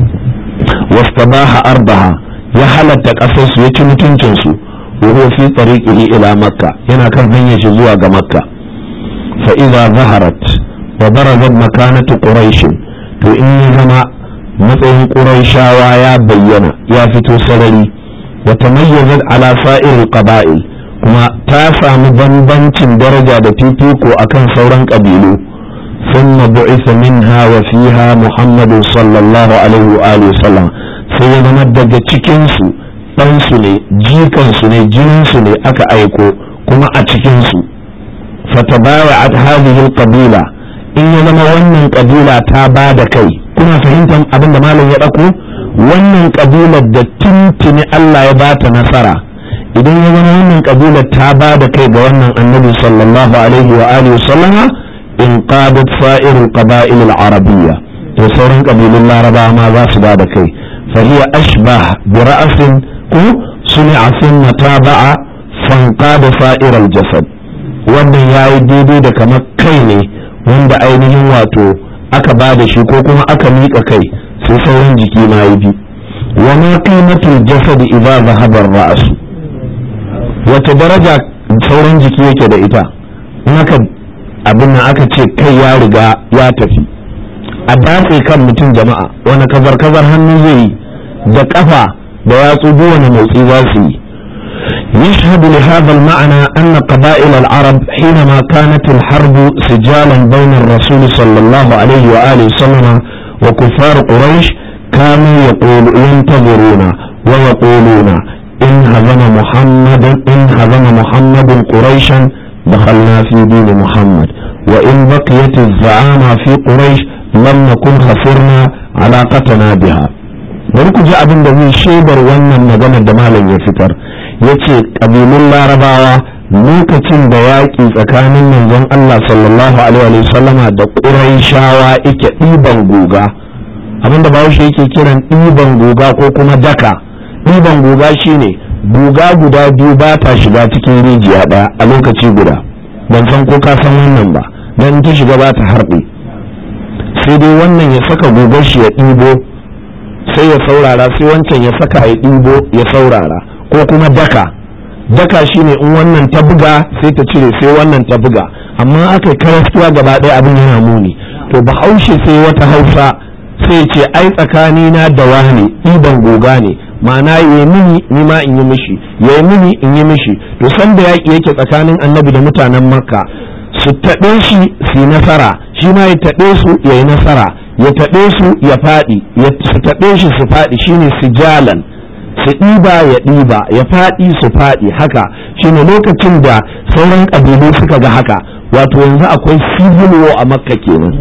wastabaha arbaha ya halatta ƙasar su ya ci mutuncin su وهو في طريقه إلى مكة هنا كان هنيش زواج مكة فإذا ظهرت وبرزت مكانة قريش وإني زما مثل قريشا ويا بينا يا فتو سرري وتميزت على سائر القبائل وما تاسع مبنبنش درجة تيتيكو أكن سورا قبيلو ثم بعث منها وفيها محمد صلى الله عليه وآله وسلم سيدنا الدجة تشكنسو ɗansu ne jikansu ne jininsu ne aka aiko kuma a cikinsu fatabawa a hadhihi qabila in ya zama wannan kabila ta ba da kai kuna fahimtar abin da malam ya ɗauko wannan kabilar da tuntuni Allah ya bata nasara idan ya zama wannan kabilar ta ba da kai ga wannan annabi sallallahu alaihi wa alihi sallama in qadat sa'irul qaba'il al-arabiyya to sauran kabilun larabawa ma za su ba da kai fa hiya ashbah bi ra'sin ko suni'a thumma taba'a fanqada sa'iral jasad wannan yayi daidai da kamar kai ne wanda ainihin wato aka ba da shi ko kuma aka miƙa kai sai sauran jiki ma yi bi wa ma qimatul jasad idza dhahaba ar-ra's wata daraja sauran jiki yake da ita in aka abin nan aka ce kai ya riga ya tafi a datse kan mutum jama'a wani kazar kazar hannu zai yi da kafa da yatsu duk wani motsi za su yi. يشهد لهذا المعنى أن قبائل العرب حينما كانت الحرب سجالا بين الرسول صلى الله عليه وآله وسلم وكفار قريش كانوا يقول ينتظرون ويقولون إن هزم محمد إن هزم محمد قريشا دخلنا في دين محمد وإن بقيت الزعامة في قريش لم نكن خسرنا علاقتنا بها. بركو جاء بن دمي شيبر وانا مدن الدمال يفتر yace kabilun larabawa lokacin da yaƙi tsakanin manzon Allah sallallahu alaihi wa sallama da Qurayshawa yake ɗiban guga, abinda Bahaushe yake kiran ɗiban guga ko kuma daka. ɗiban guga shine guga guda biyu ba ta shiga cikin rijiya ɗaya a lokaci guda, ban san ko ka san wannan ba, dan ta shiga ba ta harbe, sai dai wannan ya saka gugar shi ya ɗibo sai ya saurara, sai wancan ya saka ya ɗibo ya saurara, ko kuma daka. Daka shine in wannan ta buga sai ta cire, sai wannan ta buga, amma aka karastuwa gaba ɗaya abin yana muni. To Bahaushe sai wata Hausa sai ce ai tsakanina da wani ɗiban goga ne, ma'ana yayi mini ni ma in yi mishi, yayi mini in yi mishi. To san da yaƙi yake tsakanin Annabi da mutanen Makka, su taɓe shi su yi nasara, shi ma ya taɓe su ya yi nasara, ya taɓe su ya faɗi, su taɓe shi su faɗi, shine sijalan. Su ɗiba ya ɗiba ya faɗi su faɗi, haka shine lokacin da sauran ƙabilu suka ga haka. Wato yanzu akwai civil war a Makka kenan,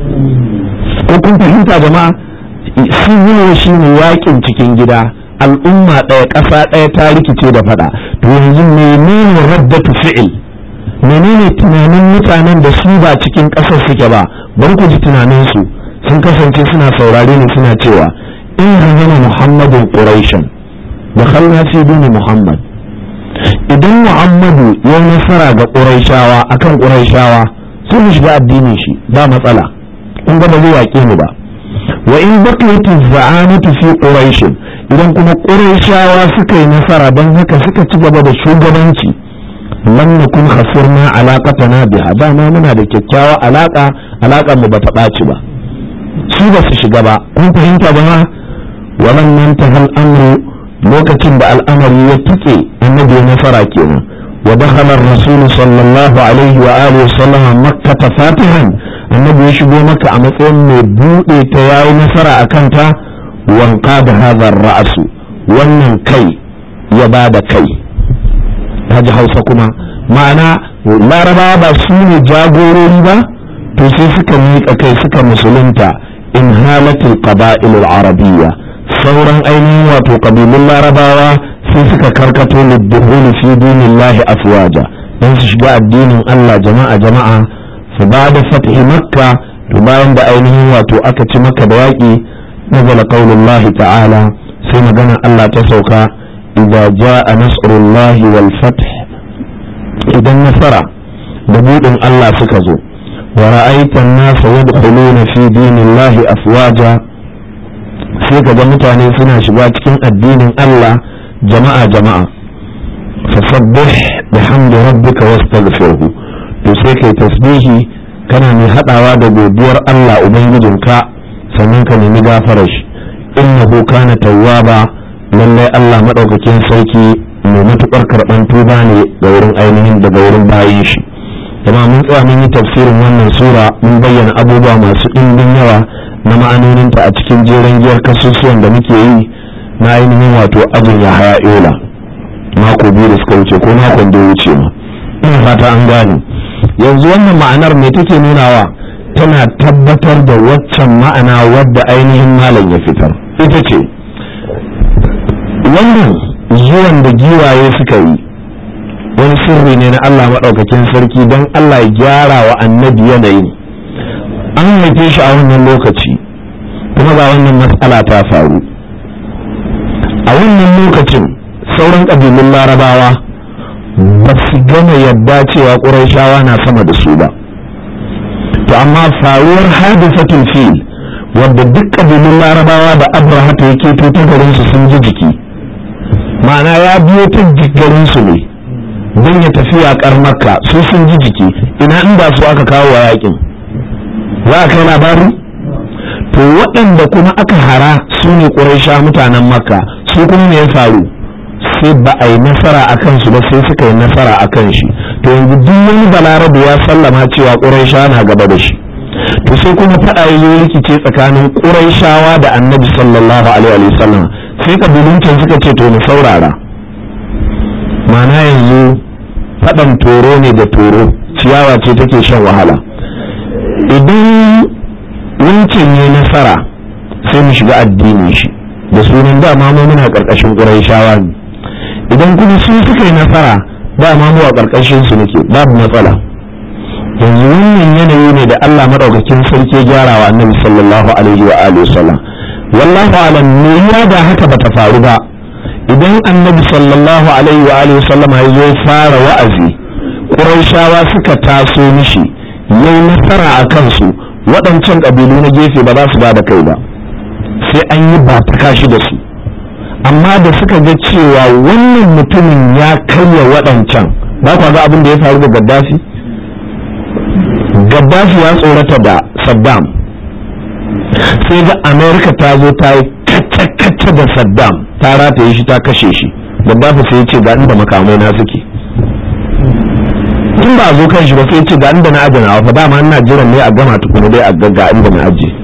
ko kun fahimta jama'a? Civil war shine yakin cikin gida, al'umma ɗaya ƙasa ɗaya ta rikice da faɗa. To yanzu menene raddatu fi'il, menene tunanin mutanen da su ba cikin ƙasar suke ba? Bari ku ji tunanin su. Sun kasance suna saurare ne, suna cewa in hazama Muhammadun Quraishan dakhalna fi dini Muhammad. Idan Muhammadu ya nasara ga Quraishawa akan Quraishawa sai mu shiga addinin shi ba matsala, in ga ba zai yaƙe mu ba. Wa in baqiyat az-za'amatu fi Quraish, idan kuma Quraishawa suka yi nasara don haka suka ci gaba da shugabanci, lam nakun khasirna alaqatana biha, dama muna da kyakkyawa alaka, alaka mu bata ɓaci ba, su ba su shiga ba. Kun fahimta ba ma? Walan nan tahal amru, lokacin da al'amari ya tuke annabi ya nasara kenan. Wa dakhala ar-rasul sallallahu alaihi wa alihi wasallam makkah fatihan, annabi ya shigo maka a matsayin mai bude ta yayi nasara akan ta. Wanqa da hadha ar-ra's, wannan kai ya bada kai. Haji Hausa kuma ma'ana larabawa ba su ne jagorori ba, to sai suka miƙa kai suka musulunta. In halatul qaba'il al-arabiyya, sauran ainihin wato kabilun larabawa sai suka karkato lidduhuli fi dinillahi afwaja, don su shiga addinin Allah jama'a jama'a. Fa ba'da fathi makka, to bayan da ainihin wato aka ci makka da yaƙi, nazala qaulullahi ta'ala, sai magana Allah ta sauka, idza jaa nasrullahi wal fath, idan nasara da buɗin Allah suka zo, wa ra'aita an-nasa yadkhuluna fi dinillahi afwaja, sai ka ga mutane suna shiga cikin addinin Allah jama'a jama'a. Fasabbih bihamdi rabbika wastaghfirhu, to sai kai tasbihi kana mai hadawa da godiyar Allah ubangijinka, sannan ka nemi gafarar shi. Innahu kana tawwaba, lallai Allah madaukakin sarki mai matukar karban tuba ne da wurin ainihin daga wurin bayin shi. Jama'a mun tsaya mun yi tafsirin wannan sura, mun bayyana abubuwa masu ɗimbin yawa na ma'anoninta a cikin jeren giyar kasusuwan da muke yi na ainihin wato ajin ya haya yola mako biyu da suka wuce ko makon da ya wuce ma. Ina fata an gane. Yanzu wannan ma'anar me take nunawa? Tana tabbatar da waccan ma'ana wadda ainihin malam ya fitar, ita ce wannan zuwan da giwaye suka yi wani sirri ne na Allah maɗaukakin sarki don Allah ya gyara wa annabi yanayin. An haife shi a wannan lokaci kuma ga wannan matsala ta faru a wannan lokacin. Sauran ƙabilun larabawa ba su gama yadda cewa ƙurayshawa na sama da su ba, to amma faruwar hadisatul fil wadda duk ƙabilun larabawa da abraha ta yake to ta garinsu sun ji jiki, ma'ana ya biyo ta garinsu ne don ya tafi yaƙar makka, su sun ji jiki. Ina in ba su aka kawo wa yaƙin, za a kai labari? To waɗanda kuma aka hara su ne ƙuraysha mutanen makka, su kuma me ya faru sai ba a yi nasara a kansu ba sai suka yi nasara a kan shi. To yanzu duk wani balarabe ya sallama cewa ƙuraishawa na gaba da shi. To sai kuma faɗa ya zo rikice tsakanin ƙuraishawa da annabi sallallahu alaihi wa sallam, sai kabilun can suka ce to mu saurara, ma'ana yanzu faɗan toro ne da toro, ciyawa ce take shan wahala. Idan wancan ya nasara sai mu shiga addinin shi da sunan dama mu muna ƙarƙashin ƙuraishawa ne, idan kuma su suka yi nasara dama mu a ƙarƙashin su nake, babu matsala. Yanzu wannan yanayi ne da Allah madaukakin sarki ya gyara wa annabi sallallahu alaihi wa alihi wasallam. Wallahu alam, me ya da haka bata faru ba idan annabi sallallahu alaihi wa alihi wasallam ya zo fara wa'azi, Qurayshawa suka taso mishi yayi nasara a kansu, waɗancan ƙabilu na gefe ba za su ba da kai ba, sai an yi ba ta kashi da su. Amma da suka ga cewa wannan mutumin ya karya waɗancan, ba kwa ga abin da ya faru da Gaddafi? Gaddafi ya tsorata da Saddam, sai ga Amerika ta zo ta yi kacce-kacce da Saddam, ta rataye shi ta kashe shi. Gaddafi sai ya ce ga inda makamai na suke, tun ba a zo kan shi ba sai ya ce ga inda na ajiye na fa dama ina jiran ne a gama tukuna dai a ga inda na ajiye.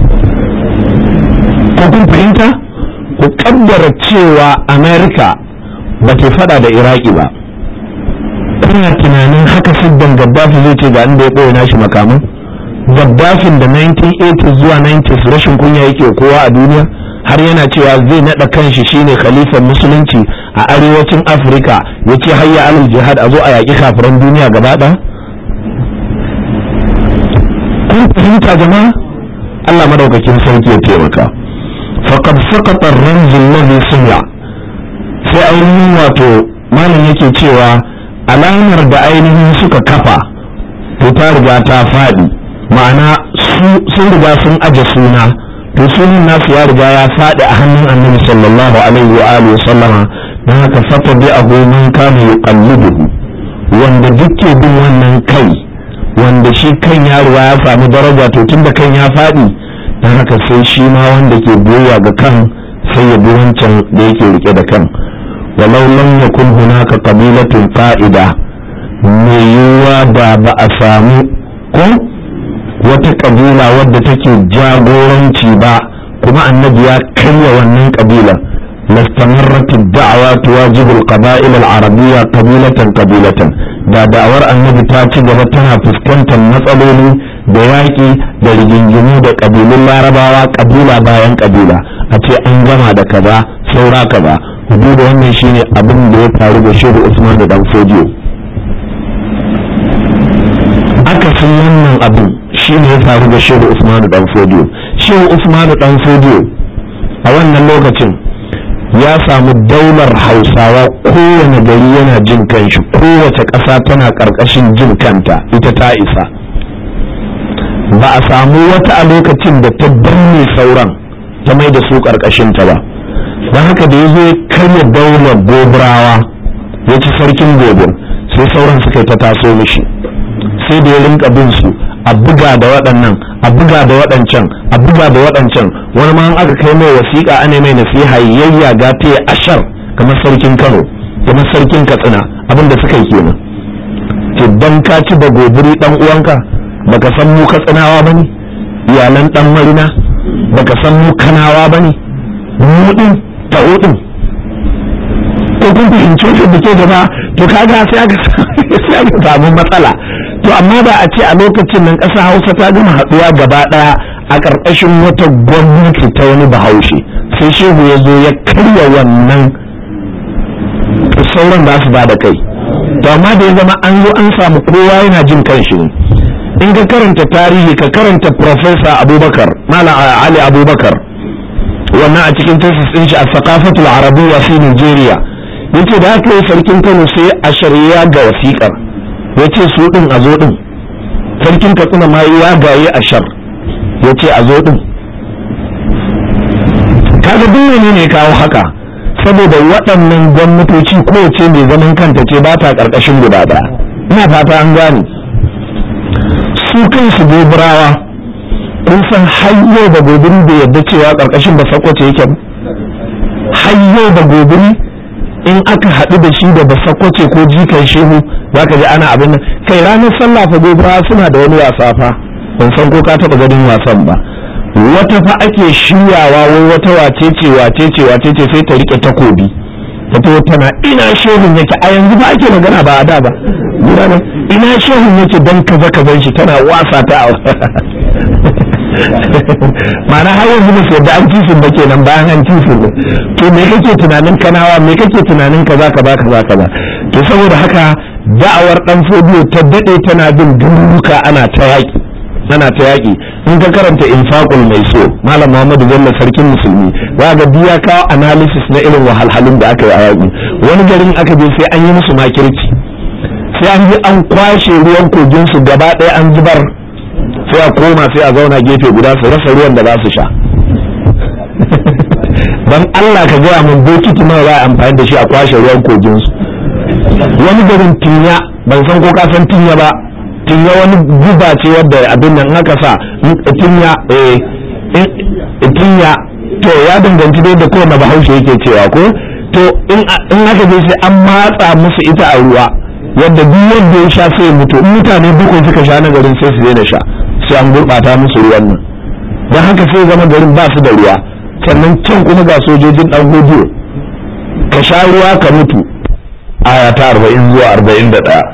Ko kun fahimta? Ku kaddara cewa Amerika ba ta fada da Iraki ba, kuna tunanin haka siddan Gaddafi zai ce ga inda ya ɓoye nashi makaman? Gaddafin da nineteen eighty zuwa nineties rashin kunya yake kowa a duniya, har yana cewa zai naɗa kanshi shine khalifan musulunci a arewacin Afirka, ya ce hayya alal jihad a zo a yaƙi kafiran duniya gaba ɗaya. Kun fahimta jama'a? Allah madaukakin sarki ya taimaka. Faqad saqata ar-ramz alladhi sami'a, sai ainihin wato malam yake cewa alamar da ainihin suka kafa to ta riga ta faɗi, ma'ana sun riga sun aje suna, to sunan nasu ya riga ya faɗi a hannun annabi sallallahu alaihi wa alihi wa sallama. don haka fata bi abu man kana yuqalliduhu, wanda duke bin wannan kai, wanda shi kan ya riga ya samu daraja, to tunda kan ya faɗi, don haka sai shi ma wanda ke biyayya ga kan sai ya bi wancan da yake rike da kan. walau lam yakun hunaka qabilatun qa'ida, mai yiwuwa da ba a samu ko wata kabila wadda take jagoranci ba, kuma annabi ya karya wannan kabila, lastamarrat ad-da'wa tuwajibu al-qaba'il al-arabiyya qabilatan qabilatan, da da'awar annabi ta ci gaba tana fuskantar matsaloli da yaƙi da rigingimu da kabilun larabawa kabila bayan kabila, a ce an gama da kaza saura kaza. Duba wannan shine abin da ya faru da Shehu Usman da Dan Fodiyo. Akasin wannan abin shine ya faru da Shehu Usman da Dan Fodiyo. Shehu Usman da Dan Fodiyo a wannan lokacin ya samu daular Hausawa, kowane gari yana jin kanshi, kowace ƙasa tana ƙarƙashin jin kanta, ita ta isa. Ba a samu wata a lokacin da ta danne sauran ta mai da su ƙarƙashinta ba. Don haka da ya zo ya karya daular Gobirawa, ya ci sarkin Gobir, sai sauran suka yi ta taso mishi, sai da ya rinka bin su, a buga da waɗannan, a buga da waɗancan, a buga da waɗancan. Wani ma aka kai mai wasiƙa ana mai nasiha yayya ga ta ya ashar, kamar sarkin Kano, kamar sarkin Katsina, abin da suka yi kenan. Ce dan ka ci da Gobiri dan uwanka, baka san mu Katsinawa bane, iyalan dan Marina, baka san mu Kanawa bane, mu din ta'o din. Ko kun fahimci shi da ke gaba, to kaga sai aka sai aka samu matsala. To amma da a ce a lokacin nan ƙasa Hausa ta gama haɗuwa gaba ɗaya a ƙarƙashin wata gwamnati ta wani Bahaushe, sai shehu ya zo ya karya wannan, sauran za su ba da kai. To amma da ya zama an zo an samu kowa yana jin kanshi ne. In ka karanta tarihi, ka karanta Professor Abubakar, Malam Ali Abubakar, wannan a cikin tesis ɗin shi a Saqafatul Arabiyya fi Nigeria, yace da aka yi sarkin Kano sai a shari'a ga wasiƙar, yace su din a zo din. Sarkin Katsina ma ya gaye a shar, yace a zo din. Kaga duk ne ne kawo haka, saboda waɗannan gwamnatoci kowace mai zaman kanta ce ba ta ƙarƙashin guda ɗaya. Ina fata an gane. Su kansu Gobirawa, kun san har yau da Gobiri bai yadda cewa ƙarƙashin ba Sokoto yake ba. har yau da gobe in aka haɗu da shi da basakwace ko jikan shehu za ka ji ana abin nan kai ranar sallah fa gobe suna da wani wasa fa ban san ko ka taɓa ganin wasan ba wata fa ake shiryawa wai wata wace ce wace ce wace ce sai ta rike takobi ta to tana ina shehun yake a yanzu ba ake magana ba a da ba ina shehun yake dan kaza kazan shi tana wasa ta ma'ana har yanzu ba sai da an tisin ba kenan bayan an tisin ne to me kake tunanin kanawa me kake tunanin kaza kaza kaza kaza to saboda haka da'awar dan fodiyo ta dade tana bin duruka ana ta yaki ana ta yaki in ka karanta infaqul mai so malam Muhammadu Bello sarkin musulmi za ga biya kawo analysis na irin wahalhalun da aka yi a yaki wani garin aka je sai an yi musu makirci sai an ji an kwashe ruwan kogin su gaba ɗaya an zubar sai a koma sai a zauna gefe guda su rasa ruwan da za su sha dan Allah ka gaya min bokiti nawa za a amfani da shi a kwashe ruwan kogin su wani garin tinya ban san ko ka san tinya ba tinya wani guba ce wadda abin nan aka sa tinya eh tinya to ya danganci dai da kowane bahaushe yake cewa ko to in aka je sai an matsa musu ita a ruwa yadda duk wanda ya sha sai mutu in mutane dukkan suka sha na garin sai su daina sha sai an gurɓata musu ruwan nan don haka sai zama garin ba su da ruwa sannan can kuma ga sojojin ɗan godiyo ka sha ruwa ka mutu aya ta arba'in zuwa arba'in da ɗaya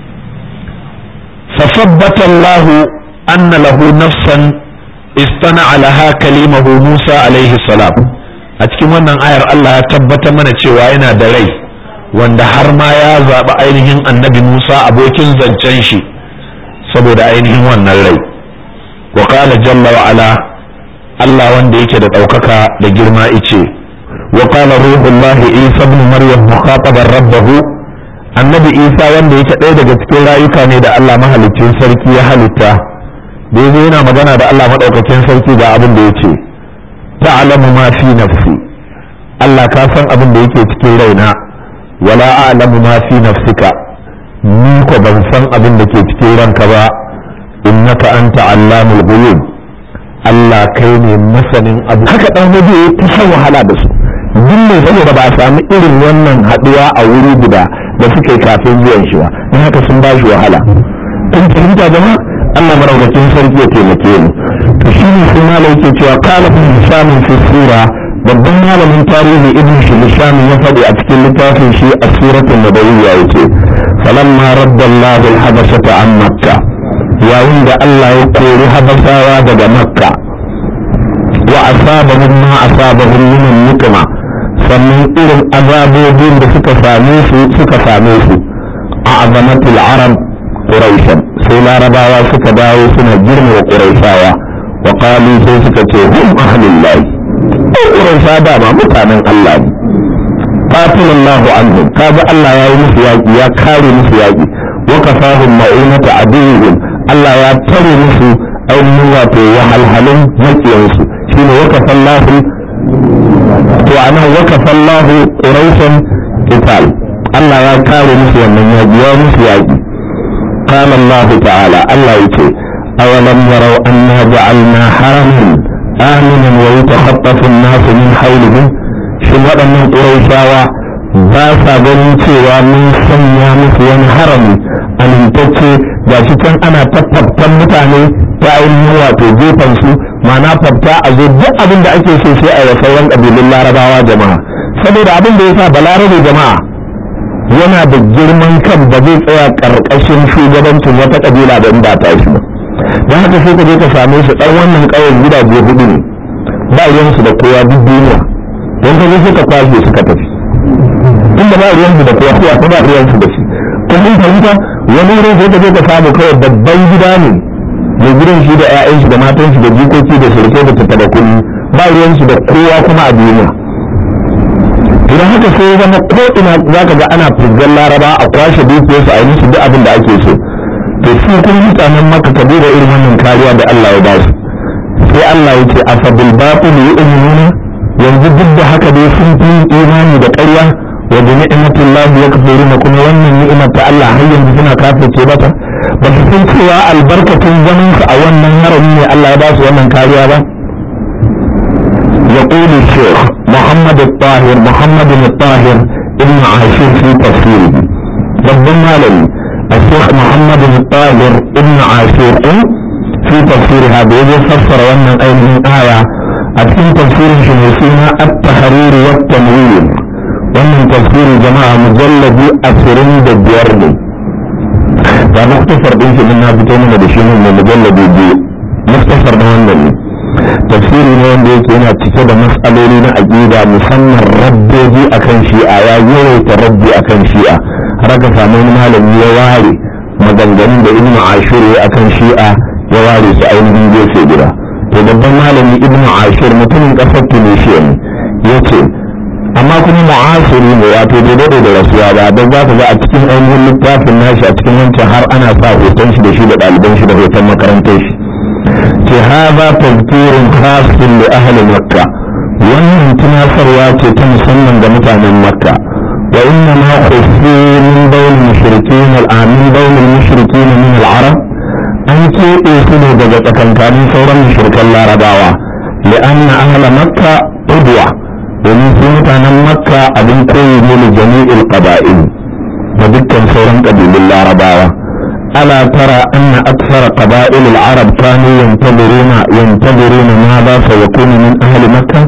fasabbata Allahu anna lahu nafsan istana'a laha kalimahu Musa alaihi salam a cikin wannan ayar Allah ya tabbatar mana cewa yana da rai wanda har ma ya zaɓi ainihin annabi Musa abokin zancen shi saboda ainihin wannan rai wa qala jalla wa ala Allah wanda yake da ɗaukaka da girma ice wa qala ruhullahi Isa ibn Maryam mukhataban rabbahu annabi Isa wanda yake ɗaya daga cikin rayuka ne da Allah mahalicin sarki ya halitta da yazo yana magana da Allah madaukakin sarki ga abin da yace ta'lamu ma fi nafsi Allah ka san abin da yake cikin raina wala a'lamu ma fi nafsika ni ko ban san abin da ke cikin ranka ba innaka anta allamul ghuyub Allah kai ne masanin abu haka dan hudu ya ta shan wahala da su duk ne saboda ba a samu irin wannan haduwa a wuri guda da suka yi kafin zuwan shi ba don haka sun ba shi wahala kun fahimta jama'a Allah maraukakin sarki ya taimake mu to shi ne sai malai yake cewa qala ibn hisham fi sura babban malamin tarihi ibn hisham ya faɗi a cikin littafin shi a suratul nabawiyya yace falamma radda Allah al-habashata an makka yayin da Allah ya kori habashawa daga makka wa asabahum ma asabahum min al-nikma sannan irin azabobin da suka same su suka same su a azamatul arab quraishan sai larabawa suka dawo suna girmama quraishawa wa qalu sai suka ce hum ahlullah quraisha da ma mutanen Allah ne qatilallahu anhum kaga Allah ya yi musu yaki ya kare musu yaki wa kafahum ma'unata aduwwin Allah ya tare musu ainihin wato wahalhalun makiyansu shine wa kafallahu to ana wa kafallahu quraishan qital Allah ya kare musu wannan yaki ya musu yaki قال الله تعالى الله يقول أولم يروا أنا جعلنا حرما آمنا ويتخطف الناس من حولهم شو waɗannan ƙurayshawa ba sa ganin cewa mun sanya musu wani harami amintacce ga shi can ana tattaftan mutane ta ainihin wato gefen su ma'ana fafta a zo duk abin da ake so sai a yi sauran ƙabilun larabawa jama'a saboda abin da ya sa balarabe jama'a yana da girman kan ba zai tsaya ƙarƙashin shugabancin wata ƙabila da in ba ta shi ba don haka sai ka je ka same su ɗan wannan ƙauyen gidaje hudu ne ba ruwansu da kowa duk duniya don ka zo ka kwashe suka tafi inda ba ruwansu da kowa kowa ba ruwansu da shi kun mun fahimta wani wurin sai ka je ka samu kawai babban gida ne mai gidan shi da 'ya'yan shi da matan shi da jikoki da surukai da tattaba kulli ba ruwansu da kowa kuma a duniya idan haka sai zama ko ina za ka ga ana fizgan laraba a kwashe dukiyarsu a yi musu duk abin da ake so to su kun mutanen maka ka duba irin wannan kariya da Allah ya ba su sai Allah ya ce afabil batil yu'minuna yanzu duk da haka dai sun fi imani da ƙarya wa bi ni'matillahi yakfuruna kuma wannan ni'imar ta Allah har yanzu suna kafirce mata ba su san cewa albarkatun zaman su a wannan harami ne Allah ya ba su wannan kariya ba يقول الشيخ محمد الطاهر محمد الطاهر ابن عاشور في تفسيره ربما لي الشيخ محمد الطاهر ابن عاشور في تفسير هذا يفسر أن أين آية أتكلم تفسير شمسينا التحرير والتنوير ومن تفسير جماعة مجلد أسرين بالديارد فمختصر بيش منها بتومنا بشيء من مجلد دي مختصر نواندني tafsiri ne wanda yake yana cike da matsaloli na aqida musamman rabbobi akan shi'a ya yawaita rabbi akan shi'a har aka samu wani malami ya ware maganganun da ibnu ashur ya akan shi'a ya ware su ainihin gefe guda to babban malami ibnu ashur mutumin kasar tunisia ne yace amma kuma mu'asiri ne wato bai dade da rasuwa ba don za ka ga a cikin ainihin littafin nashi a cikin wancan har ana sa hoton shi da shi da ɗaliban shi da hoton makarantar shi هذا تذكير خاص لأهل مكة وأن تناصروا تتمسنا بمتعنا مكة وإنما خفوا من بين المشركين الآن من بين المشركين من العرب أنت إيصلوا بجتك كانوا صورا مشرك الله رباوة لأن أهل مكة قدوة ومن سنة مكة أبن كوي لجميع القبائل وذكا صورا قبيل الله رباوة ألا ترى أن أكثر قبائل العرب كانوا ينتظرون ينتظرون ماذا سيكون من أهل مكة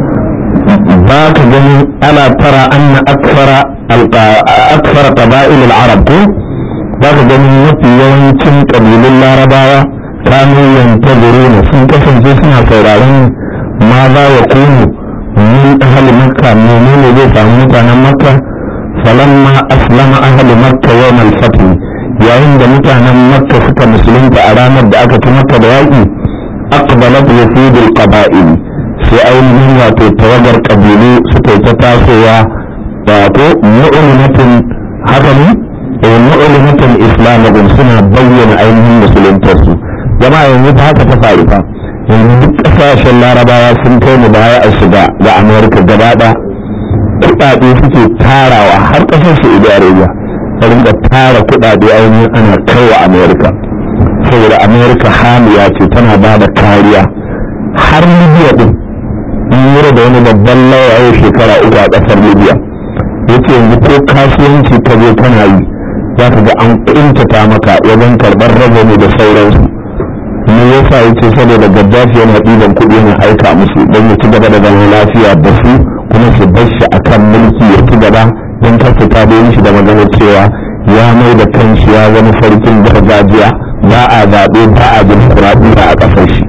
باك جميع ألا ترى أن أكثر أكثر قبائل العرب باك جميع في يوم قبيل الله رباوة كانوا ينتظرون سنكسن جسنا سيرالين ماذا يكون من أهل مكة من ذي فهمتنا مكة فلما أسلم أهل مكة يوم الفتح yayin da mutanen makka suka musulunta a ranar da aka ci makka da yaƙi aqbalat wufudul qaba'il sai ainihin wato tawagar kabilu suka yi ta tasowa wato mu'minatin haka ne eh mu'minatin islamin suna bayyana ainihin musuluntarsu jama'a yanzu ta haka ta faru fa yanzu duk ƙasashen larabawa sun kai mu baya a shiga ga amurka gaba ɗaya kuɗaɗe suke tarawa har ƙasar saudi arabia ta rinka tara kudade ainihin ana kai wa amerika saboda amerika hamiya ce tana ba da kariya har libya din in yi da wani babban lauya yau shekara uku a kasar libya ya ce yanzu ko kasuwanci ka zo kana yi za ka ga an kuntata maka wajen karɓar ragami da sauransu me yasa ya ce saboda gaddafi yana ɗiban kuɗi na aika musu don ya ci gaba da zama lafiya da su kuma su bar shi akan mulki ya ci gaba don kasa ta bayan shi da maganar cewa ya mai da kanshi ya zama sarkin gargajiya ba a zaɓe ba a dimokuraɗiyya a ƙasar shi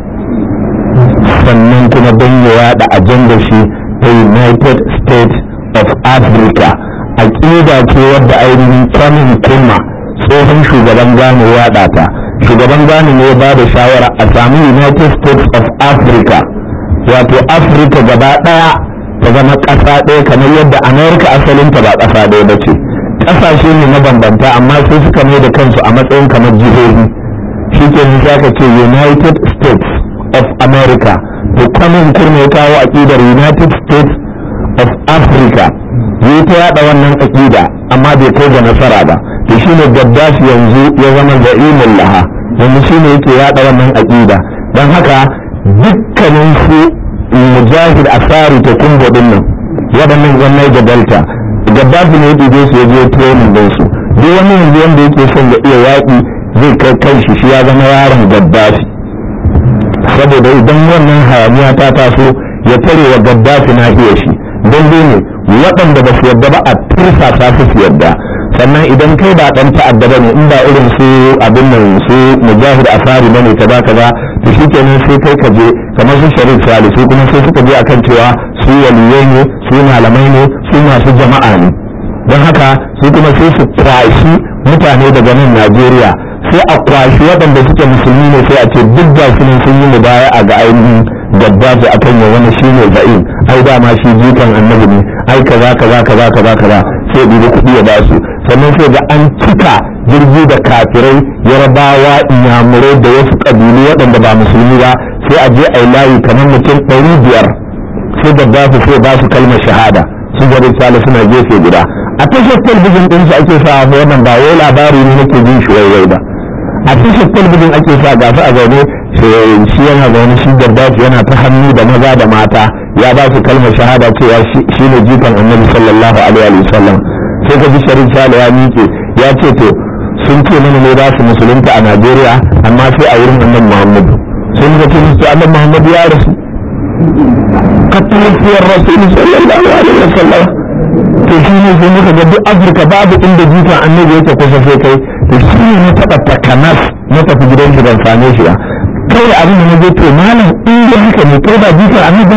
sannan kuma don ya yaɗa ajandar shi ta united states of africa aƙida ce wadda ainihin kwamin kuma tsohon shugaban gane ya yaɗa ta shugaban gane ne ya ba da shawara a sami united states of africa wato africa gaba ɗaya ta zama ƙasa ɗaya kamar yadda amerika asalinta ba ƙasa ɗaya ba ce ƙasashe ne mabambanta amma sai suka mai da kansu a matsayin kamar jihohi shi ke nufi aka ce united states of america to kwamin kurme ya kawo aƙidar united states of africa yi ta yada wannan aƙida amma bai kai ga nasara ba to shi ne gaddafi yanzu ya zama za'imun laha yanzu shi ne yake yada wannan aƙida don haka dukkanin su mujahid asari ta kumbo din nan waɗannan gwamnati da delta gaddafi ne ya ɗige su ya je training din su duk wani yanzu wanda yake son ya iya yaƙi zai kai kanshi shi ya zama yaron gaddafi saboda idan wannan hayaniya ta taso ya tare wa gaddafi na iya shi don ne waɗanda ba su yarda ba a tursasa su su yarda sannan idan kai ba ɗan ta'adda ba ne in ba irin su abin nan su mujahid asari bane kaza kaza to shikenan sai kai ka je kamar su sharif sali su kuma sai suka je akan cewa su waliyai ne su malamai ne su masu jama'a ne don haka su kuma sai su kwashi mutane daga nan najeriya sai a kwashi waɗanda suke musulmi ne sai a ce duk da su ne sun yi mubaya a ga ainihin gaddafi akan ya wani shi ne za'in ai dama shi jikan annabi ne ai kaza kaza kaza kaza kaza sai dubi kuɗi ya ba su sannan sai ga an cika jirgi da kafirai yarabawa inyamurai da wasu ƙabilu waɗanda ba musulmi ba sai a je a yi layi kamar mutum ɗari biyar sai gaddafi sai ba su kalmar shahada su gari sale suna gefe guda a tashar talbijin ɗin su ake sa wannan ba wai labari ne nake jin shi wai ba a tashar talbijin ake sa gasu a zaune shi yana zaune shi gaddafi yana ta hannu da maza da mata ya ba su kalmar shahada cewa shi ne jikan annabi sallallahu alaihi wa sallam. sai ka ji Sharif Sale ya miƙe ya ce to sun ce mana ne za su musulunta a Najeriya amma sai a wurin annabi Muhammadu. sai muka ce musu annabi Muhammadu ya rasu katafiyar rasul sallallahu alaihi wa sallam. to shi ne sai muka ga duk Afirka babu inda jikan annabi yake kusa sai kai. to shi ne na taɓa takanas na tafi gidan shi ban same shi ba kai abin da na je to malam in da haka ne kai ba jikan annabi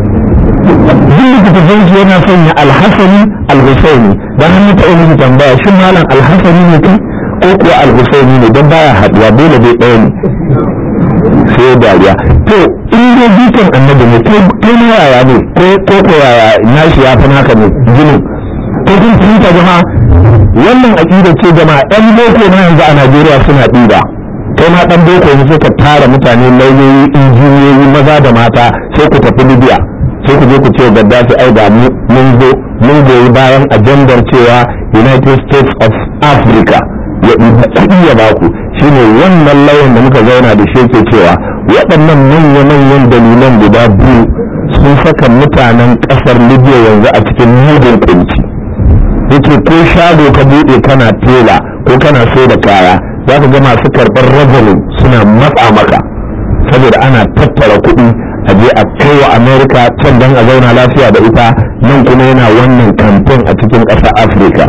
duk da kafin shi yana sanya alhassani alhussaini don hannu ta yi tambaya shin malam alhassani ne kai ko kuwa alhussaini ne don baya haɗuwa dole dai ɗaya ne sai dariya. to in dai jikan annabi ne kai na yaya ne ko ko yaya nashi ya fi naka ne jinin ko kun fahimta jama'a wannan aƙida ce jama'a ɗan boko na yanzu a Najeriya suna ɗiba kai ma ɗan boko ne sai ka tara mutane lauyoyi injiniyoyi maza da mata sai ku tafi Libya sai ku je ku ce Gaddafi ai da mun zo mun goyi bayan ajandar cewa United States of Africa ya iya ba ku shine wannan lauyan da muka zauna da shi ke cewa waɗannan manya-manyan dalilan guda biyu sun saka mutanen ƙasar Libya yanzu a cikin mugun kunci. yake ko shago ka buɗe kana tela ko kana sai da kaya za ka ga masu karɓar rajulu suna matsa maka saboda ana tattara kuɗi a je a kai wa Amerika can don a zauna lafiya da ita nan kuma yana wannan kamfen a cikin ƙasar Afirka.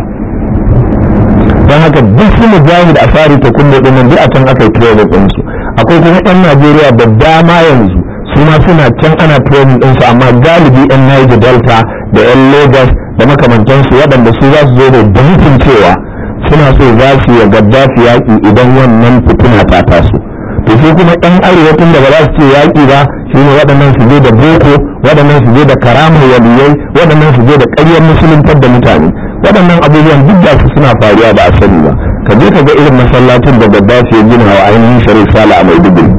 don haka duk su mujahid a fari ta kulle ɗin nan duk a can aka yi training ɗinsu. akwai kuma ɗan Najeriya da dama yanzu su ma suna can ana training ɗinsu amma galibi 'yan Niger Delta da 'yan Lagos da makamantansu waɗanda su za su zo da nufin cewa suna so za su yi Gaddafi yaƙi idan wannan fitina ta taso. to sai kuma ɗan arewa tun da ba za su ce yaƙi ba shi ne waɗannan su je da boko waɗannan su je da karamar waliyai waɗannan su je da ƙaryar musuluntar da mutane. waɗannan abubuwan duk da su suna faruwa ba a sani ba. ka je ka ga irin masallacin da Gaddafi ya gina wa ainihin Sharif Sale a Maiduguri.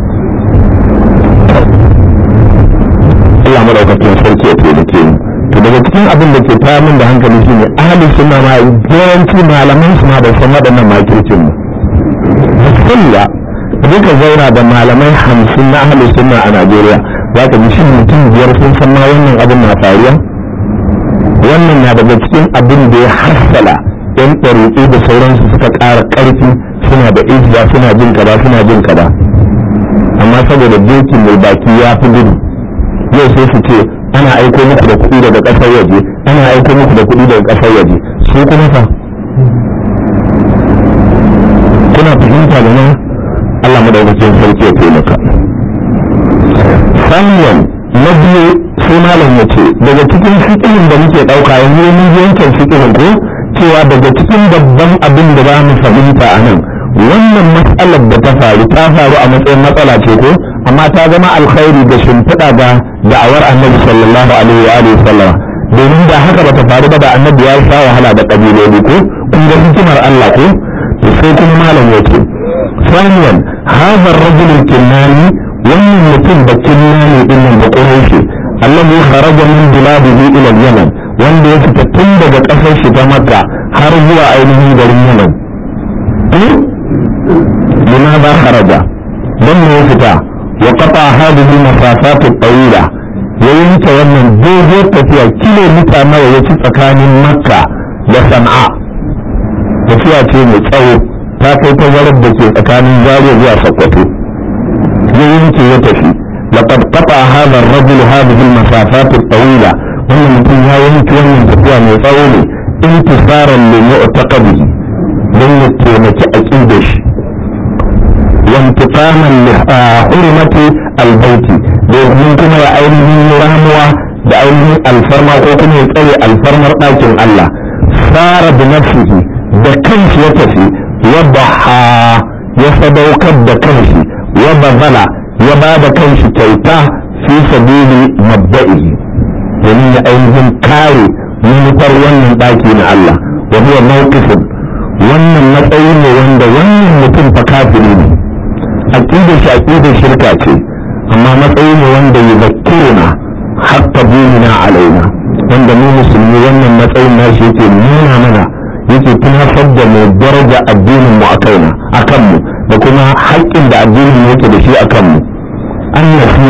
Allah madaukakin sarki ya taimake mu. to daga cikin abin da ke tayar min da hankali shine ahli sunna ma yawanci malaman su ma da san waɗannan makircin mu. Bismillah duka zauna da malamai hamsin na ahli sunna a Najeriya za ka ji shi mutum biyar sun san ma wannan abin na faruwa. wannan na daga cikin abin da ya hassala yan ɗariƙi da sauransu suka ƙara ƙarfi suna da izza suna jin kaza suna jin kaza amma saboda dokin mai baki ya fi gudu yau sai su ce ana aiko muku da kuɗi daga ƙasar waje ana aiko muku da kuɗi daga ƙasar waje su kuma fa kuna fahimta da nan Allah madaukakin sarki ya taimaka. Samuel na biyu sai malam ya ce daga cikin fikirin da muke ɗauka yanzu mun ji yankin fikirin ko cewa daga cikin babban abin da za mu fahimta a nan wannan matsalar da ta faru ta faru a matsayin matsala ce ko amma ta zama alkhairi da shimfiɗa da da'awar annabi sallallahu alaihi wa alihi sallama domin da haka bata faru ba da annabi ya sha wahala da kabiloli ko kun ga hikimar Allah ko sai kuma malam ya ce ثانيا هذا الرجل الكناني ومن mutum da kinnani din nan da Quraishi alladhi kharaja min biladihi ila al-Yaman wanda ya fita tun daga kasar shi ta Makka har zuwa ainihin garin Yaman. لماذا خرج؟ dan ya fita wa qata hadhihi al-masafat at-tawila yayin ta wannan dogon tafiya kilomita nawa yace tsakanin Makka da Sana'a tafiya ce mai tsawo ta kai tazarar da ke tsakanin Zaria zuwa Sokoto yayin ke ya tafi laqad qata hadha ar-rajul hadhihi al-masafat at-tawila wannan mutum ya yanke wannan tafiya mai tsawo ne intisaran li mu'taqadihi dan ya taimaki aqidar shi وانتقاما لحرمة البيت domin kuma ya ainihin ramuwa da ainihin alfarma ko kuma ya tsare alfarmar ɗakin Allah fara da nafsihi da kanshi ya tafi ya baha ya sadaukar da kanshi ya bazala ya ba da kanshi kyauta fi sabili mabda'ihi domin ya ainihin kare manufar wannan ɗaki na Allah wa huwa mawqifun wannan matsayi ne wanda wannan mutum fa kafiri ne aqidar shi aqidar shirka ce amma matsayi ne wanda ya zakiruna hatta dinina alaina wanda mu musulmi wannan matsayin nashi yake nuna mana yake tunasar da mu daraja addinin mu akaina akan mu da kuma haƙƙin da addinin yake da shi akan mu an nasira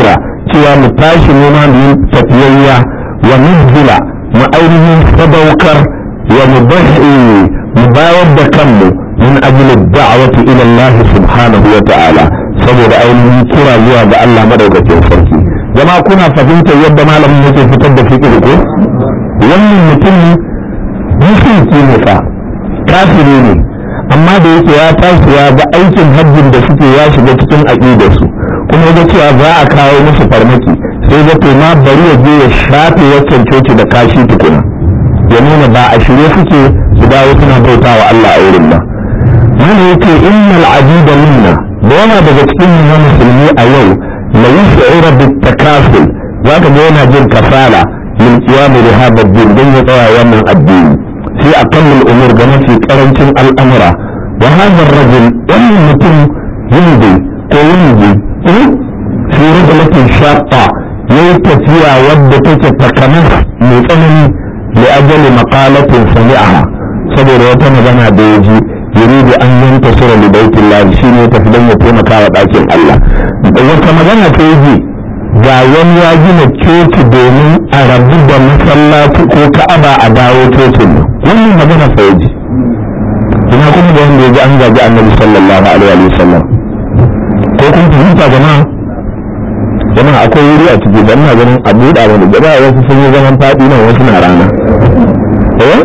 cewa mu tashi nema mu yi tafiyayya wa nuzila mu ainihin sadaukar wa mubahi mu bayar da kanmu min ajli da'wati ila Allah subhanahu wa ta'ala saboda ainihin kira zuwa ga Allah madaukakin sarki. Jama'a kuna fahimtar yadda malamin yake fitar da fiqh ko wannan mutum musulmi ne fa kafiri ne amma da yake ya tashi ya ga aikin hajjin da suke ya shiga cikin aqidarsu kuma ga cewa za a kawo musu farmaki sai ga to ma bari ya je ya shafe waccan coci da kashi tukuna ya nuna ba a shirye suke su dawo suna bautawa Allah a wurin ba. mana yake innal abida minna da yana daga cikin mu musulmi a yau la yash'uru bit takaful zaka ga yana jin kasala min qiyam li hada din dan ya tsaya wannan addini sai aqallul umur ga mafi karancin al'amura wa hadha ar-rajul wannan mutum yindi ko yindi fi rajulatin shaqqa yayi tafiya wadda take takanas mai tsanani li ajali maqalatin sami'aha saboda wata magana da yaji yuridu an yantasira li baitillah shine tafi dan ya taimaka wa dakin Allah wata magana ta yaji ga wani ya gina coci domin a rabu da masallaci ko ka'aba a dawo cocin wannan magana ta yaji ina kuma da wanda yaji an gaji annabi sallallahu alaihi wa sallam ko kun fahimta jama'a jama'a akwai wuri a cikin da ina ganin a buɗa wani jama'a wasu sun yi zaman faɗi nan wasu na rana eh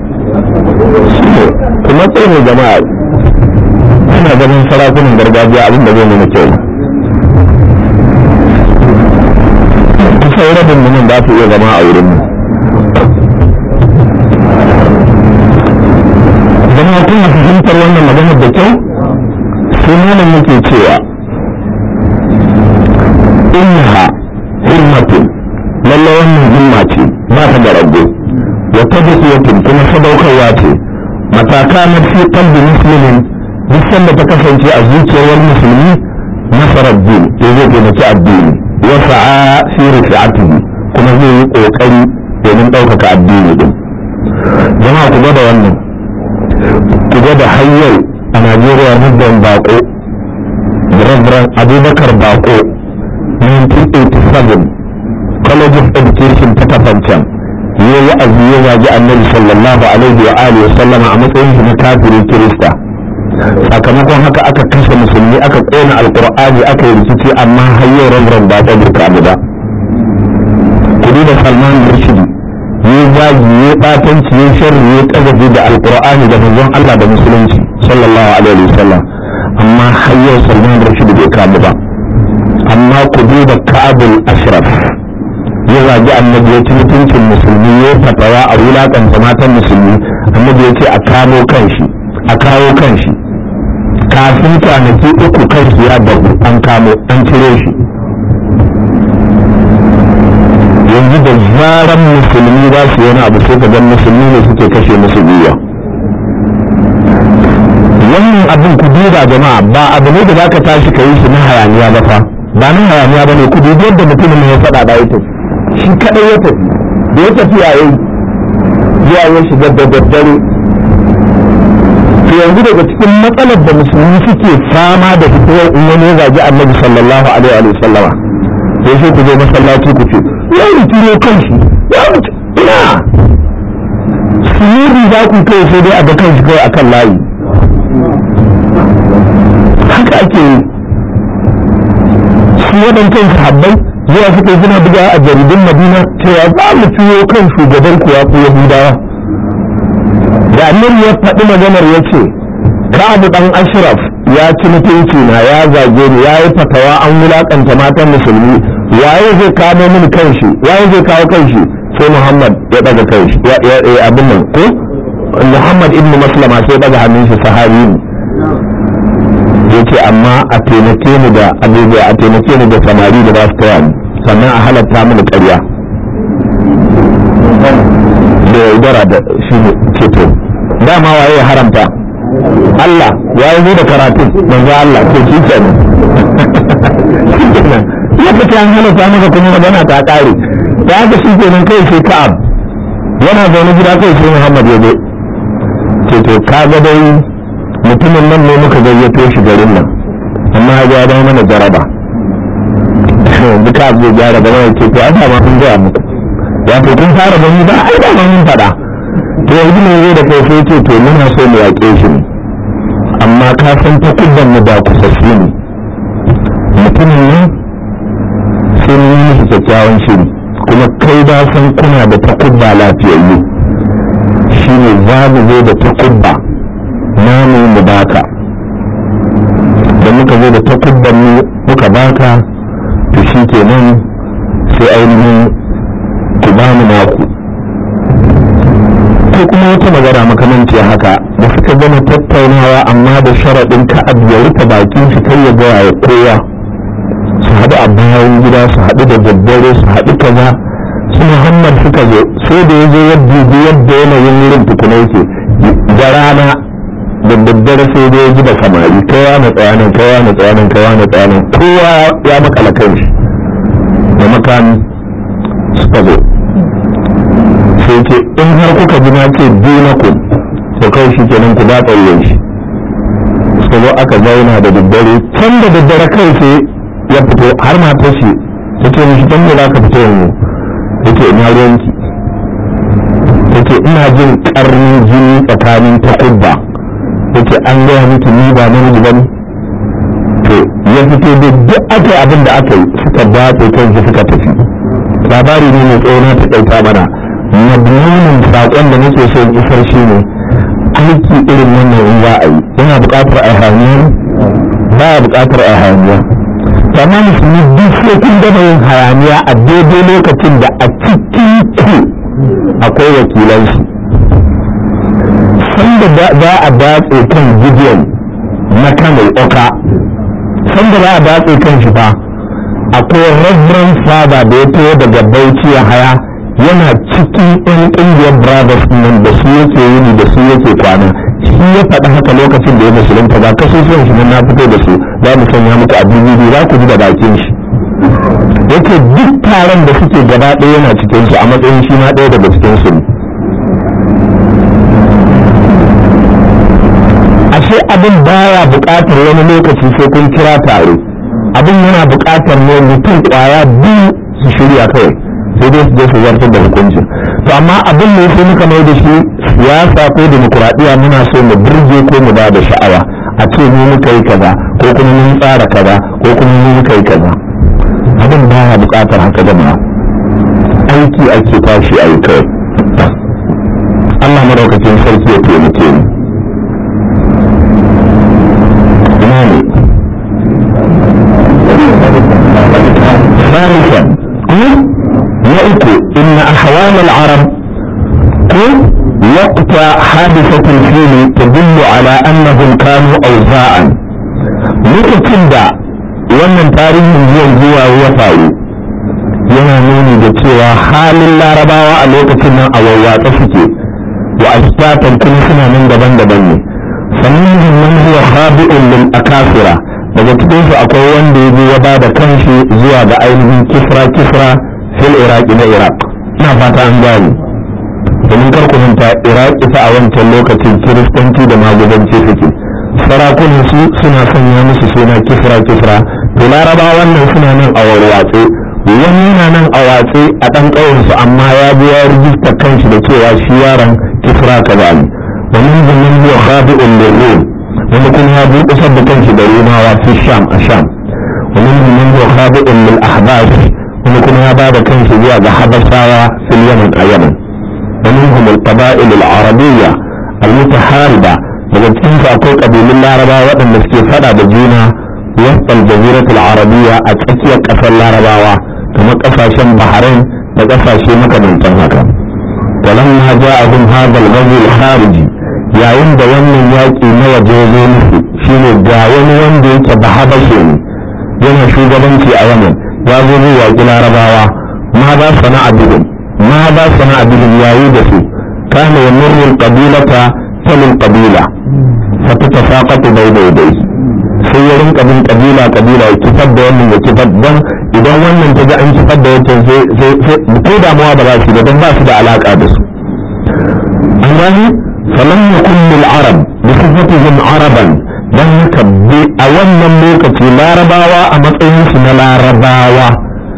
kuma tsaye ne jama'a ina ganin sarakunan gargajiya abin da zai nuna kyau kusa rabin munin ba su iya zama a wurin mu jama'a kuna fahimtar wannan maganar da kyau sai malam yake cewa innaha himmatun lalle wannan himma ce ba ta da rago wa tadhiyatun kuma sadaukarwa ce mataka na fi qalbi muslimin duk sanda ta kasance a zuciyar wani musulmi nasarar din ya zai taimaki addini wa sa'a fi rifi'atihi kuma zai yi kokari domin ɗaukaka addini din jama'a ku da wannan ku da hanyar a Najeriya muddin bako Reverend Abubakar Bako nineteen eighty-seven College of Education ta Kafancan ya yi azu ya zagi annabi sallallahu alaihi wa alihi sallama a matsayin shi na kafirin Kirista sakamakon haka aka kashe musulmi aka kona alqur'ani aka yi rikici amma har yau Reverend Bako bai kamu ba kudi da Salman Rushdie ya zagi ya batanci ya sharri ya kazafi da alqur'ani da manzon Allah da musulunci sallallahu alaihi wa sallam amma har yau Salman Rushdie bai kamu ba amma ku duba Ka'abul Ashraf ya zagi annabi ya ci mutuncin musulmi ya fatawa a wulakanta matan musulmi annabi ya ce a kamo kanshi a kawo kanshi kafin kwanaki uku kanshi ya dabu an kamo an cire shi yanzu da zaran musulmi za su yana abu sai ka gan musulmi ne suke kashe musu biya wannan abin ku duba jama'a ba abu ne da zaka tashi ka yi shi na hayaniya ba fa ba nan hayaniya ba ne ku dubi yadda mutumin ya faɗa da ita shi kaɗai ya tafi da ya tafi yayi zuwa ya shiga da daddare to yanzu daga cikin matsalar da musulmi suke fama da fitowar in wani ya zagi annabi sallallahu alaihi wa sallama sai sai ku zo masallaci ku ce ya rufi ne kanshi ya mutu ina sunuri za ku kai sai dai a ga kanshi kawai akan layi haka ake yi su waɗancan sahabbai zuwa suka suna buga a jaridun Madina cewa za mu ciwo kan shugaban kuwa ko Yahudawa da annabi ya faɗi maganar ya ce Ka'ab dan Ashraf ya ci mutunci na ya zage ni ya yi fatawa an wulakanta matan musulmi waye zai kamo mini kanshi waye zai kawo kanshi sai Muhammad ya daga kanshi ya abin nan ko Muhammad ibn Maslama sai daga hannun shi sahabi ne yace amma a taimake ni da abubuwa a taimake ni da samari da za su taya ni sannan a halatta mini ƙarya da yaudara da shi ne ceto dama waye ya haramta Allah ya yi da karatun manzo Allah ko shi kenan ya kace an halatta maka kuma magana ta ƙare da haka shi kenan kai sai Ka'ab yana zaune gida kai sai Muhammad ya zo ceto ka ga dai mutumin nan ne muka gayyato shi garin nan amma ya ga mana jaraba yanzu ka zo gyara gaba ya ce to ai ba ma mun gaya muku wato kun fara gani ba ai ba ma mun faɗa to yanzu ne zai da kai sai ce to muna so mu yaƙe shi ne amma ka san ta kuddan mu da kusassu ne mutumin nan sai mun yi musu kyakkyawan shiri kuma kai ba san kuna da takubba lafiyayyu shi ne za mu zo da takubba namu mu baka da muka zo da takubban mu muka baka to shi kenan sai ainihin ku ba mu naku ko kuma wata magana makamanci haka da suka gama tattaunawa amma da sharaɗin ka'ab ya rufe bakin shi kai ya gaya wa kowa su haɗu a bayan gida su haɗu da daddare su haɗu kaza su Muhammad suka zo sai da ya zo yadda yadda yanayin wurin tukuna yake da rana da daddare sai da ya ji da samari kowa na tsayanin kowa na tsayanin kowa na tsayanin kowa ya makala kan shi da makami suka zo sai ce in har kuka ji na ce dinaku to kai shi kenan ku ba tsayen shi suka zo aka zauna da daddare can da daddare kai sai ya fito har matar shi ta ce mishi can da za ka fito yanzu ya ce ina ruwanki ya ce ina jin karnin jini tsakanin takubba ya ce an gaya miki ni ba namiji ba ne to ya fito da duk aka abin da aka yi suka batse kansu suka tafi labari ne mai tsawo na ta ɗauka mana madmunin saƙon da nake so in isar shi ne aiki irin wannan in za a yi yana buƙatar a hayaniya ba a buƙatar a hayaniya amma musulmi duk sai kun gama yin hayaniya a daidai lokacin da a cikin ku akwai wakilansu sanda za a datse kan gideon na kanai oka sanda za a datse kan shi fa akwai reverend father da ya taho daga bauchi ya haya yana cikin yan ƙungiyar brothers nan da su yake yini da su yake kwana shi ya faɗi haka lokacin da ya musulunta ba kasusuwan shi na fito da su za mu sanya muku a bidiyo za ku ji da bakin shi yake duk taron da suke gaba ɗaya yana cikin su a matsayin shi ma ɗaya daga cikin su ashe abin baya buƙatar wani lokaci sai kun kira taro abin yana buƙatar ne mutum ƙwaya biyu su shirya kawai sai dai su je su zartar da hukuncin to amma abin ne sai muka mai da shi siyasa ko demokuraɗiyya muna so mu burge ko mu ba da sha'awa a ce mu muka yi kaza ko kuma mun tsara kaza ko kuma mu muka yi kaza abin ba ya buƙatar haka jama'a aiki ake tashi a yi kawai Allah madaukakin sarki ya taimake mu ina ne ثالثا نأتي إن أحوال العرب وقت حادثة الفيل تدل على أنهم كانوا أوزاعا lokacin da wannan tarihin zuwan zuwa ya faru yana nuni da cewa halin larabawa a lokacin nan a wawwatsa suke wa ashtatan kuma suna nan daban-daban ne sannan man huwa khabi'un lil akafira daga cikin su akwai wanda ya je ya bada kanshi zuwa ga ainihin kisra kisra fil iraqi na iraq ina fata an gane domin karkunanta iraki fa a wancan lokacin kiristanci da magudanci suke sarakunan su suna sanya musu suna kisra kisra to laraba wannan suna nan a warwatse wani yana nan a watse a ɗan ƙauyensu amma ya bi ya rijista kanshi da cewa shi yaron kisra kaza ne wani zaman zuwa khabi'un lirrum wani kuma ya buƙusar da kanshi da rumawa fi sham a sham wani zaman zuwa khabi'un lil ahbas wani kuma ya ba da kanshi zuwa ga habasawa fil yaman a yaman ومنهم القبائل العربية المتحاربة daga cikin su akwai kabilun larabawa waɗanda suke fada da juna wasan jaziratul arabiyya a tsakiyar ƙasar larabawa kamar ƙasashen bahrain da ƙasashe makamantan haka walamma ja'ahum hadha al-ghazw al-khariji yayin da wannan yaƙi na waje ya zo musu shine ga wani wanda yake bahabashe ne yana shugabanci a yaman ya zo zai yaƙi larabawa ma ba sana'a bihim ma ba sana'a bihim yayi da su kana yamurru al-qabilata tali al-qabila fatatafaqatu bayna yadayhi sai ya rinka bin kabila kabila ya kifar da wannan ya kifar dan idan wannan ta ga an kifar da wancan sai sai ko damuwa ba za su da dan ba su da alaka da su amma falam yakun lil arab bi sifatihim araban dan haka a wannan lokaci larabawa a matsayin su na larabawa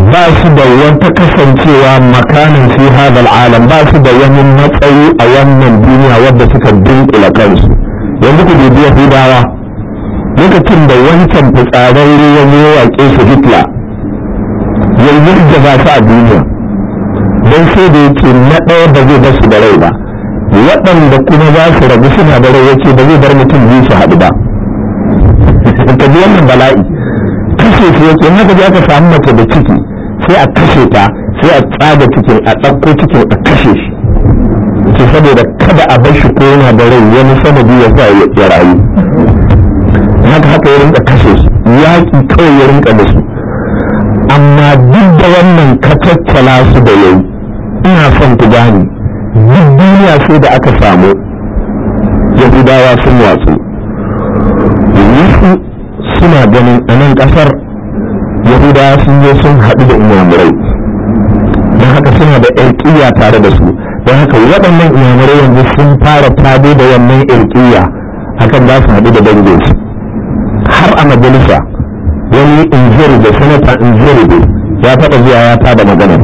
ba su da wata kasancewa makanin fi hadal alam, ba su da wani matsayi a wannan duniya wadda suka dunkula kansu. yanzu ku dubi Yahudawa lokacin da wancan fitsararre ya zo yaƙe su Hitler yanzu da ba su a duniya don sai da yake na ɗaya ba zai bar su da rai ba, waɗanda kuma za su rabu suna da rai yace ba zai bar mutum biyu su haɗu ba. ka ji wannan bala'i, kashe su yake in haka aka samu mace da ciki sai a kashe ta, sai a tsaga cikin a ɗauko cikin a kashe shi, ce saboda kada a bar shi ko yana da rai wani sanadi ya sa ya rayu. haka haka ya rinka kashe su, yaƙi kawai ya rinka da su. amma duk da wannan kacaccala su da yau, ina son ku gane duk duniya sai da aka samu Yahudawa sun watsu. wasu suna ganin a nan ƙasar Yahudawa sun zo sun haɗu da inyamurai, don haka suna da ƴarƙiyya tare da su, don haka waɗannan inyamurai yanzu sun fara tado da wannan ƴarƙiyya akan za su haɗu da danginsu. har a majalisa wani injiri da sanata injiri ya taɓa zuwa ya tada maganar.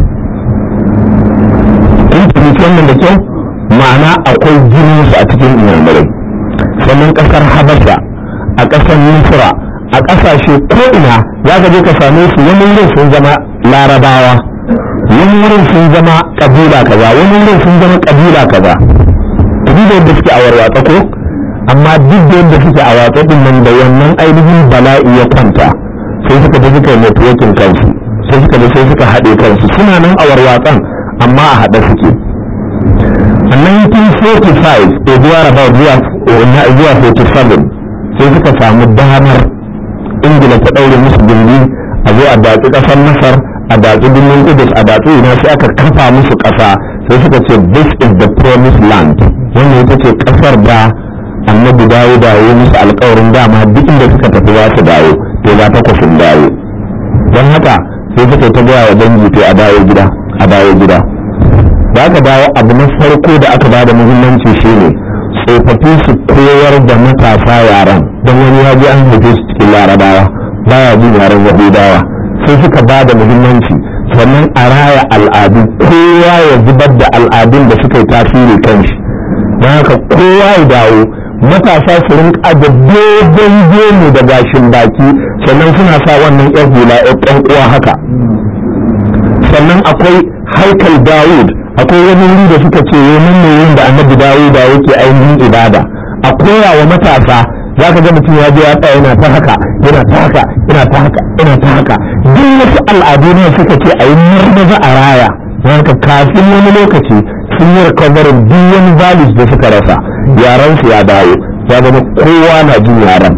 in fahimci wannan da kyau, ma'ana akwai jininsu a cikin inyamurai. sannan ƙasar Habasha, a ƙasar Misra, a ƙasashe ko'ina za ka je ka same su, wani wurin sun zama larabawa, wani wurin sun zama ƙabila kaza, wani wurin sun zama ƙabila kaza. duk da yadda suke a warwatsa ko, amma duk da yadda suke a watsa din nan da wannan ainihin bala'i ya kwanta, sai suka da suka networking kansu, sai suka da sai suka haɗe kansu, suna nan a warwatsan amma a haɗe suke. a nineteen forty-five a zuwa about zuwa forty-seven sai suka samu damar Ingila ta ɗaure musu gindi a zo a datsi ƙasar Masar, a datsi birnin Kudus, a datsi ina, sai aka kafa musu ƙasa, sai suka ce this is the promised land. wannan ita ce ƙasar da annabi dawo dawo musu alƙawarin dama duk inda suka tafi za su dawo, to za ta kwafin dawo. don haka sai suka ta gaya wa dangi to a dawo gida a dawo gida da aka dawo, abu na farko da aka bada muhimmanci shine tsofaffi su koyar da matasa yaran, don wani ya ji an haife su cikin larabawa baya jin yaren Yahudawa, sai suka bada muhimmanci. sannan a raya al'adu, kowa ya zubar da al'adun da suka yi tasiri kan shi. don haka kowa ya dawo, matasa su rinka da dogon gemu da gashin baki, sannan suna sa wannan yan hula yan uwa haka. sannan akwai haikal Dawud, akwai wani wuri da suka ce wannan ne wurin da annabi Dawud da yake ainihin ibada. a koya wa matasa, za ka ga mutum ya je ya tsaya yana ta haka yana ta haka yana ta haka yana ta haka. duk wasu al'adu ne suka ce a yi marmaza a raya, don haka kafin wani lokaci sun yi recovery duk wani values da suka rasa, yaran su ya dawo, ya zama kowa na jin yaran.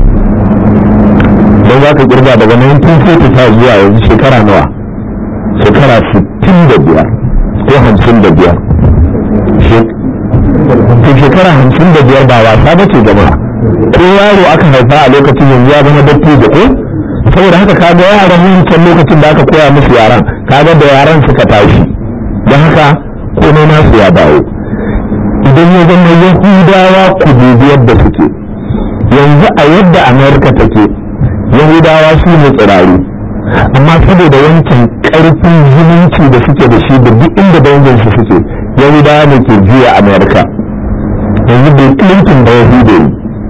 don za ka kirga daga nineteen forty-five zuwa yanzu shekara nawa? shekara sittin da biyar ko hamsin da biyar. shekara hamsin da biyar ba wasa ba ce jama'a. ko yaro aka haifa a lokacin yanzu ya zama dattijo ko, saboda haka kaga yaran wancan lokacin da aka koya musu yaran, kaga da yaran suka tashi, don haka komai nasu ya dawo. idan ya zama Yahudawa ku dubi yadda suke yanzu, a yadda Amerika take Yahudawa su ne tsiraru, amma saboda wancan ƙarfin zumunci da suke da shi da duk inda danginsu suke, Yahudawa ne ke juya Amerika. yanzu Bill Clinton da Yahudu,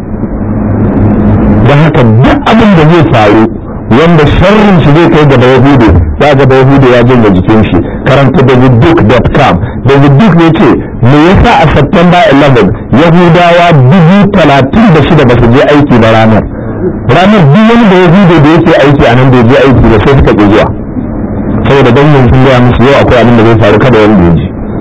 don haka duk abin da zai faru wanda sharrin shi zai kai ga da Yahudu, za ga da Yahudu ya janye jikin shi. karanta david duke dot com. David Duke ne ce me yasa a September eleven Yahudawa dubu talatin da shida ba su je aiki ba ranar ranar duk wani da Yahudu da yake aiki a nan bai je aiki ba sai suka ƙi zuwa, saboda danyen sun gaya musu yau akwai abin da zai faru kada wanda ya ji.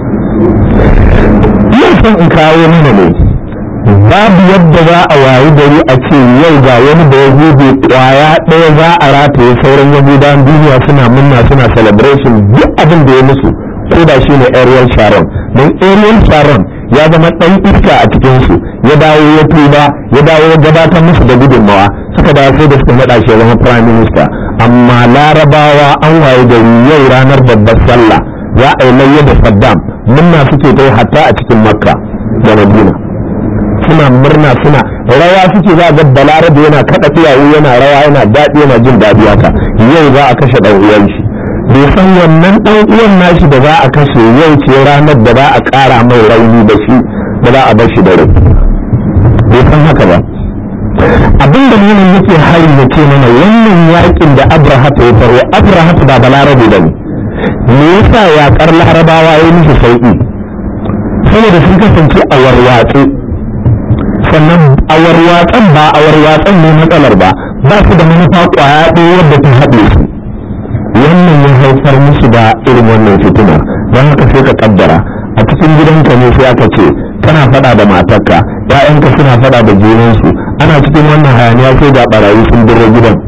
ina son in kawo mana ne, babu yadda za a wayi gari a ce yau ga wani da ya gobe kwaya ɗaya za a rataye sauran Yahudawan duniya suna munna suna celebration duk abin da ya musu, ko da shi ne Ariel Sharon. don Ariel Sharon ya zama ɗan iska a cikinsu, ya dawo ya tuba, ya dawo ya gabatar musu da gudunmawa, suka dawo sai da suka naɗa shi ya zama prime minister. amma larabawa an waye gari yau ranar babbar sallah za a yi layya da Saddam, munna suke kai hatta a cikin Makka da Madina, suna murna suna rawa suke. za a ga balarabe yana kada tiyawu yana rawa yana daɗi yana jin daɗi haka, yau za a kashe ɗan uwan shi. bai san wannan ɗan uwan nashi da za a kashe yau ce ranar da za a ƙara mai rauni da shi da za a bar shi da rai, bai san haka ba. abin da nuna yake hari da ce mana wannan yakin da abrahata ya faro, abrahata ba balarabe ba ne. me yasa yaƙar larabawa ya mishi sauƙi? saboda sun kasance a warwatse, sannan a warwatsen ba a warwatsen ne matsalar ba, ba su da manufa ƙwaya ɗaya wadda ta haɗe su. wannan ya haifar musu da irin wannan fitina. don haka sai ka kaddara a cikin gidanka ne sai aka ce kana faɗa da matarka, ƴaƴanka suna faɗa da junansu, ana cikin wannan hayaniya sai ga barayi sun duro gidan.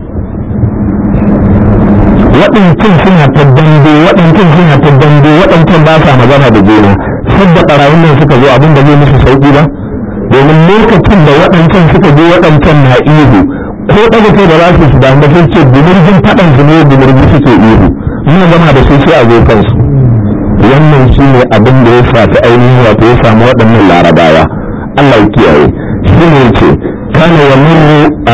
waɗancan suna ta dambe waɗancan suna ta dambe waɗancan ba sa magana da juna. sadda barayin nan suka zo abin da zai musu sauƙi ba, domin lokacin da waɗancan suka je waɗancan na ihu ko ɗaga kai da za su su damu sun ce gumurgin faɗan su ne gumurgi suke ihu, muna zama da su sai a zo kansu. wannan shi ne abin da ya shafi ainihin wato ya samu waɗannan larabawa. Allah ya kiyaye. shi ne ce kana ya murru a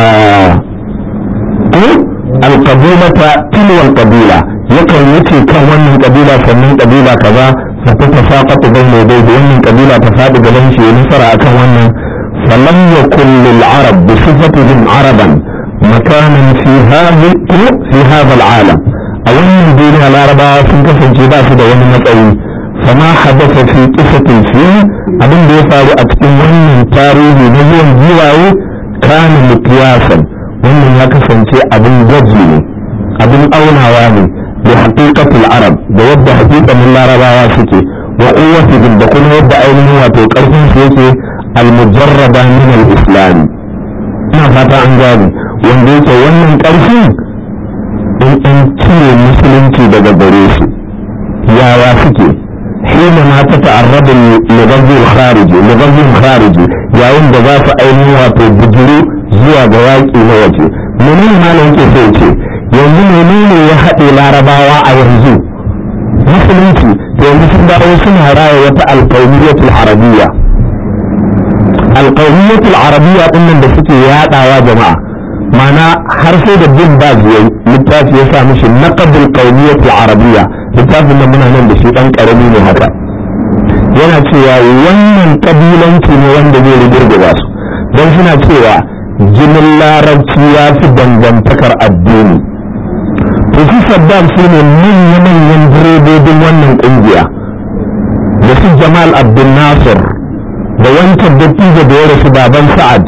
alƙabilata tilwal ƙabila, yakan wuce kan wannan ƙabila sannan ƙabila kaza ta ta saƙaƙa bai mai daidai wannan ƙabila ta faɗi gaban shi ya nasara akan wannan. فلم يكن للعرب بصفتهم عربا مكانا في هذا في هذا العالم. أولا الدنيا العربية سنكسن جباس دون مطعي فما حدث في قصة الفيل أبن بيفعل أتكن من تاريخ نجوم جواي كان مقياسا ومن يكسن أبن جزي أبن أوناواني بحقيقة العرب بيبدأ حقيقة من العربية سكي وقوتهم بكل يبدأ أينه وتوقفهم سكي المجردة من الإسلام. ما فتا عن ذلك وانديك ومن كرفين إن أنتي المسلمين daga gare su yawa suke حينما تتعرض لغزو الخارجي لغزو الخارجي yayin da za su ainihin wato bujuru zuwa ga yaƙi na waje. menene malam yake sai ce yanzu menene ya haɗe larabawa a yanzu? musulunci. to yanzu sun dawo suna raya wata alƙawmiyatul arabiyya. alƙawmiyatul arabiyya ɗin da suke yaɗawa jama'a, mana har sai da bin ba zai littafi ya sa mishi naqdul qawmiyatul arabiyya. littafin nan muna nan da shi ɗan ƙarami ne haka, yana cewa wannan ƙabilanci ne wanda zai rigirgiza su, don suna cewa jinin larabci ya fi dangantakar addini. to su saddam su ne manya-manyan direbobin wannan ƙungiya da su jamal abdul nasir da wancan dattijo da ya rasu baban sa'ad,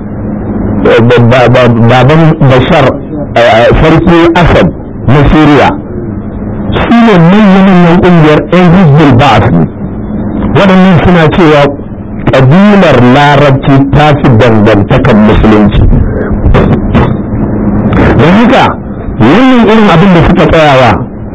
baban bashar sarki asad na siriya, su ne manyan ƙungiyar yan hizbul ba'as ne. waɗannan suna cewa ƙabilar larabci ta fi dangantakar musulunci. don haka wannan irin abin da suka tsayawa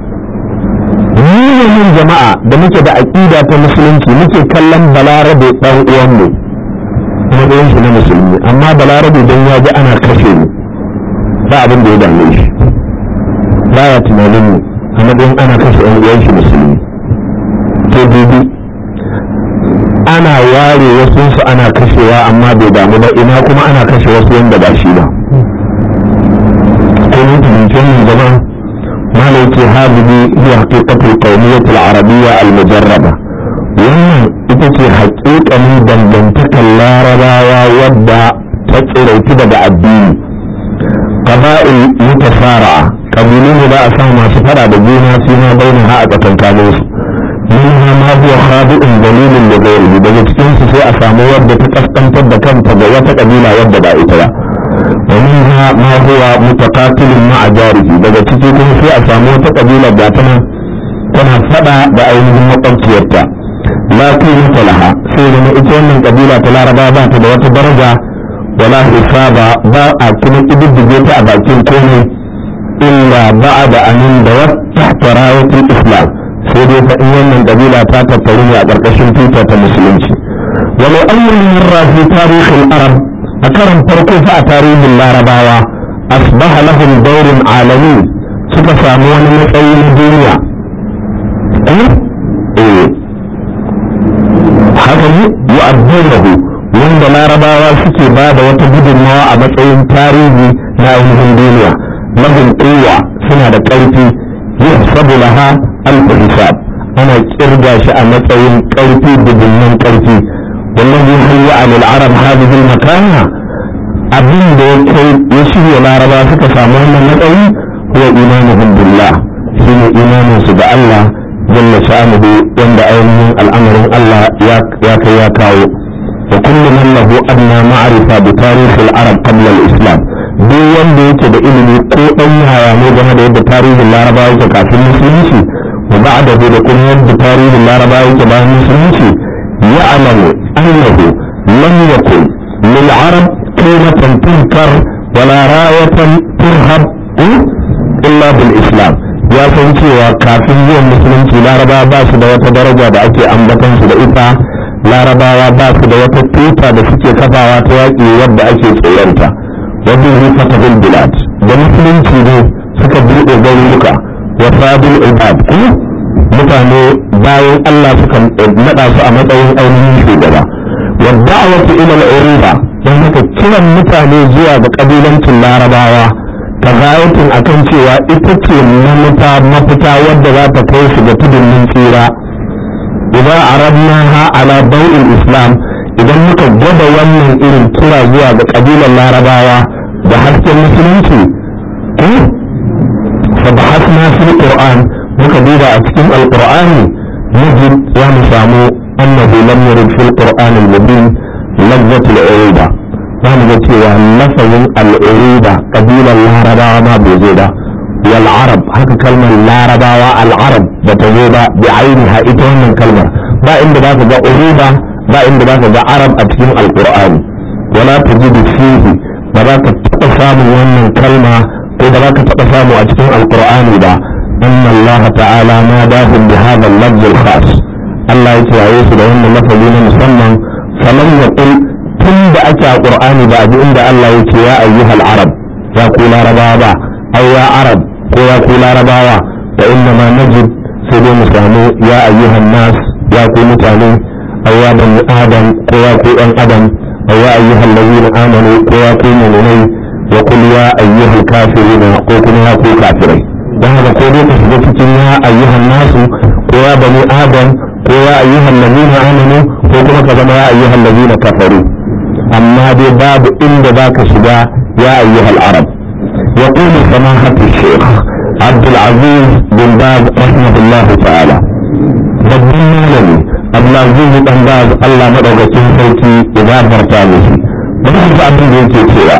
yin jama'a da muke da aƙida ta musulunci muke kallon balarabe ɗan uwanmu matsayin shi na musulmi, amma balarabe don ya ji ana kashe mu ba abin da ya dame shi, ba ya tunanin mu a matsayin ana kashe ɗan uwan shi musulmi. to dubi ana ware wasu su ana kashewa amma bai damu ba, ina kuma ana kashe wasu wanda ba shi ba. ko mutum wannan jama'a مالك هذه هي حقيقة القومية العربية المجردة. wannan ita ce haƙiƙanin dangantakar larabawa wadda ta tsiraitu daga addini. qaba'il mutasara'a, ƙabilu ne ba a samu masu fara da juna su ma bayyana ha a tsakankanin su. minha ma huwa khadi'un dalilin da gairi, daga cikin su sai a samu wadda ta kaskantar da kanta ga wata ƙabila wadda ba ita ba. ومنها ما هو متقاتل مع جاره، daga ciki kuma sai a samu wata kabila da tana tana fada da ainihin makwabciyarta. la qimata laha, sai da ita wannan kabila ta laraba ba ta da wata daraja, wala hisaba, ba a kuma kididdige ta a bakin komai illa ba'da anin da wata tarawatul islam, sai dai fa in wannan kabila ta tattaru ne a ƙarƙashin tuta ta musulunci. walau awwal marra fi tarikh al-arab, a karan farko fa a tarihin larabawa asbaha lahum dawrun alami, suka samu wani matsayi na duniya. eh haka ne yu'addunahu, wanda larabawa suke ba da wata gudunmawa a matsayin tarihi na ainihin duniya. lahum quwwa, suna da ƙarfi yuhsabu laha al-hisab ana kirga shi a matsayin karfi dubunnan karfi wallahi hayya al-arab hadhihi al-makana abin da ya shirya laraba suka samu wannan matsayi huwa imanuhum billah shine imanin su da Allah jalla sha'anuhu wanda ainihin al'amarin Allah ya kai ya kawo wa kullu man lahu adna ma'rifa bi tarikh al-arab qabla al-islam duk wanda yake da ilimi ko dan yaya ne game da yadda tarihin laraba yake kafin musulunci wa ba'dahu da kuma yadda tarihin laraba yake bayan musulunci ya'lamu annahu lam yakun lil arab qimatan tunkar wala rayatan turhab illa bil islam ya san cewa kafin zuwan musulunci larabawa ba su da wata daraja da ake ambatan su da ita larabawa ba su da wata tuta da suke kafawa ta yaƙi wadda ake tsoronta wajen rufata bil bilad da musulunci ne suka buɗe garuruka wa fadil ibad ko mutane bayan Allah suka naɗa su a matsayin ainihin shugaba wa da'watu ila al-uruba dan haka kiran mutane zuwa ga kabilancin larabawa ta gayatin akan cewa ita ce manufa mafita wadda za ta kai su ga tudun mun tsira idan arabnaha ala bau'il islam idan muka gwada wannan irin kira zuwa ga kabilan larabawa da hasken musulunci ko fa bahasna fil qur'an muka duba a cikin alqur'ani najid wa mu samu annahu lam yurid fil qur'an al-mubin lazzatul uruba za mu ga cewa lafazin al'uruba ƙabilar larabawa ma bai zo ba wal arab haka kalmar larabawa al'arab ba ta zo ba bi ainiha ita wannan kalmar ba inda za ka ga uruba ba inda za ka ga arab a cikin alqur'ani wala tajidu fihi ba za ka taɓa samun wannan kalma ko ba za ka taɓa samu a cikin alqur'ani ba anna Allah ta'ala ma dahum bi hadha al-lafz al-khas Allah ya kiyaye su da wannan lafazi na musamman falam yaqul tun da ake a ƙur'ani ba a ji inda Allah ya ce ya ayyuhal arab ya ku larabawa ba ai ya arab ko ya ku larabawa wa inna ma najid sai dai mu samu ya ayyuhan nas ya ku mutane ai ya bani adam ko ya ku ɗan adam ai ya ayyuhal ladina amanu ko ya ku mu'minai wa qul ya ayyuhal kafiruna ko kuma ya ku kafirai dan haka ko dai ka shiga cikin ya ayyuhan nasu ko ya bani adam ko ya ayyuhal ladina amanu ko kuma ka zama ya ayyuhal ladina kafaru amma dai babu inda za ka shiga ya ayyuhal arab ya ƙuli samahatu sheikh abdulaziz bin baz rahimahullahu ta'ala babban malami abdulaziz bin baz Allah madaukakin sarki ya gafarta mishi wani su abin da yake cewa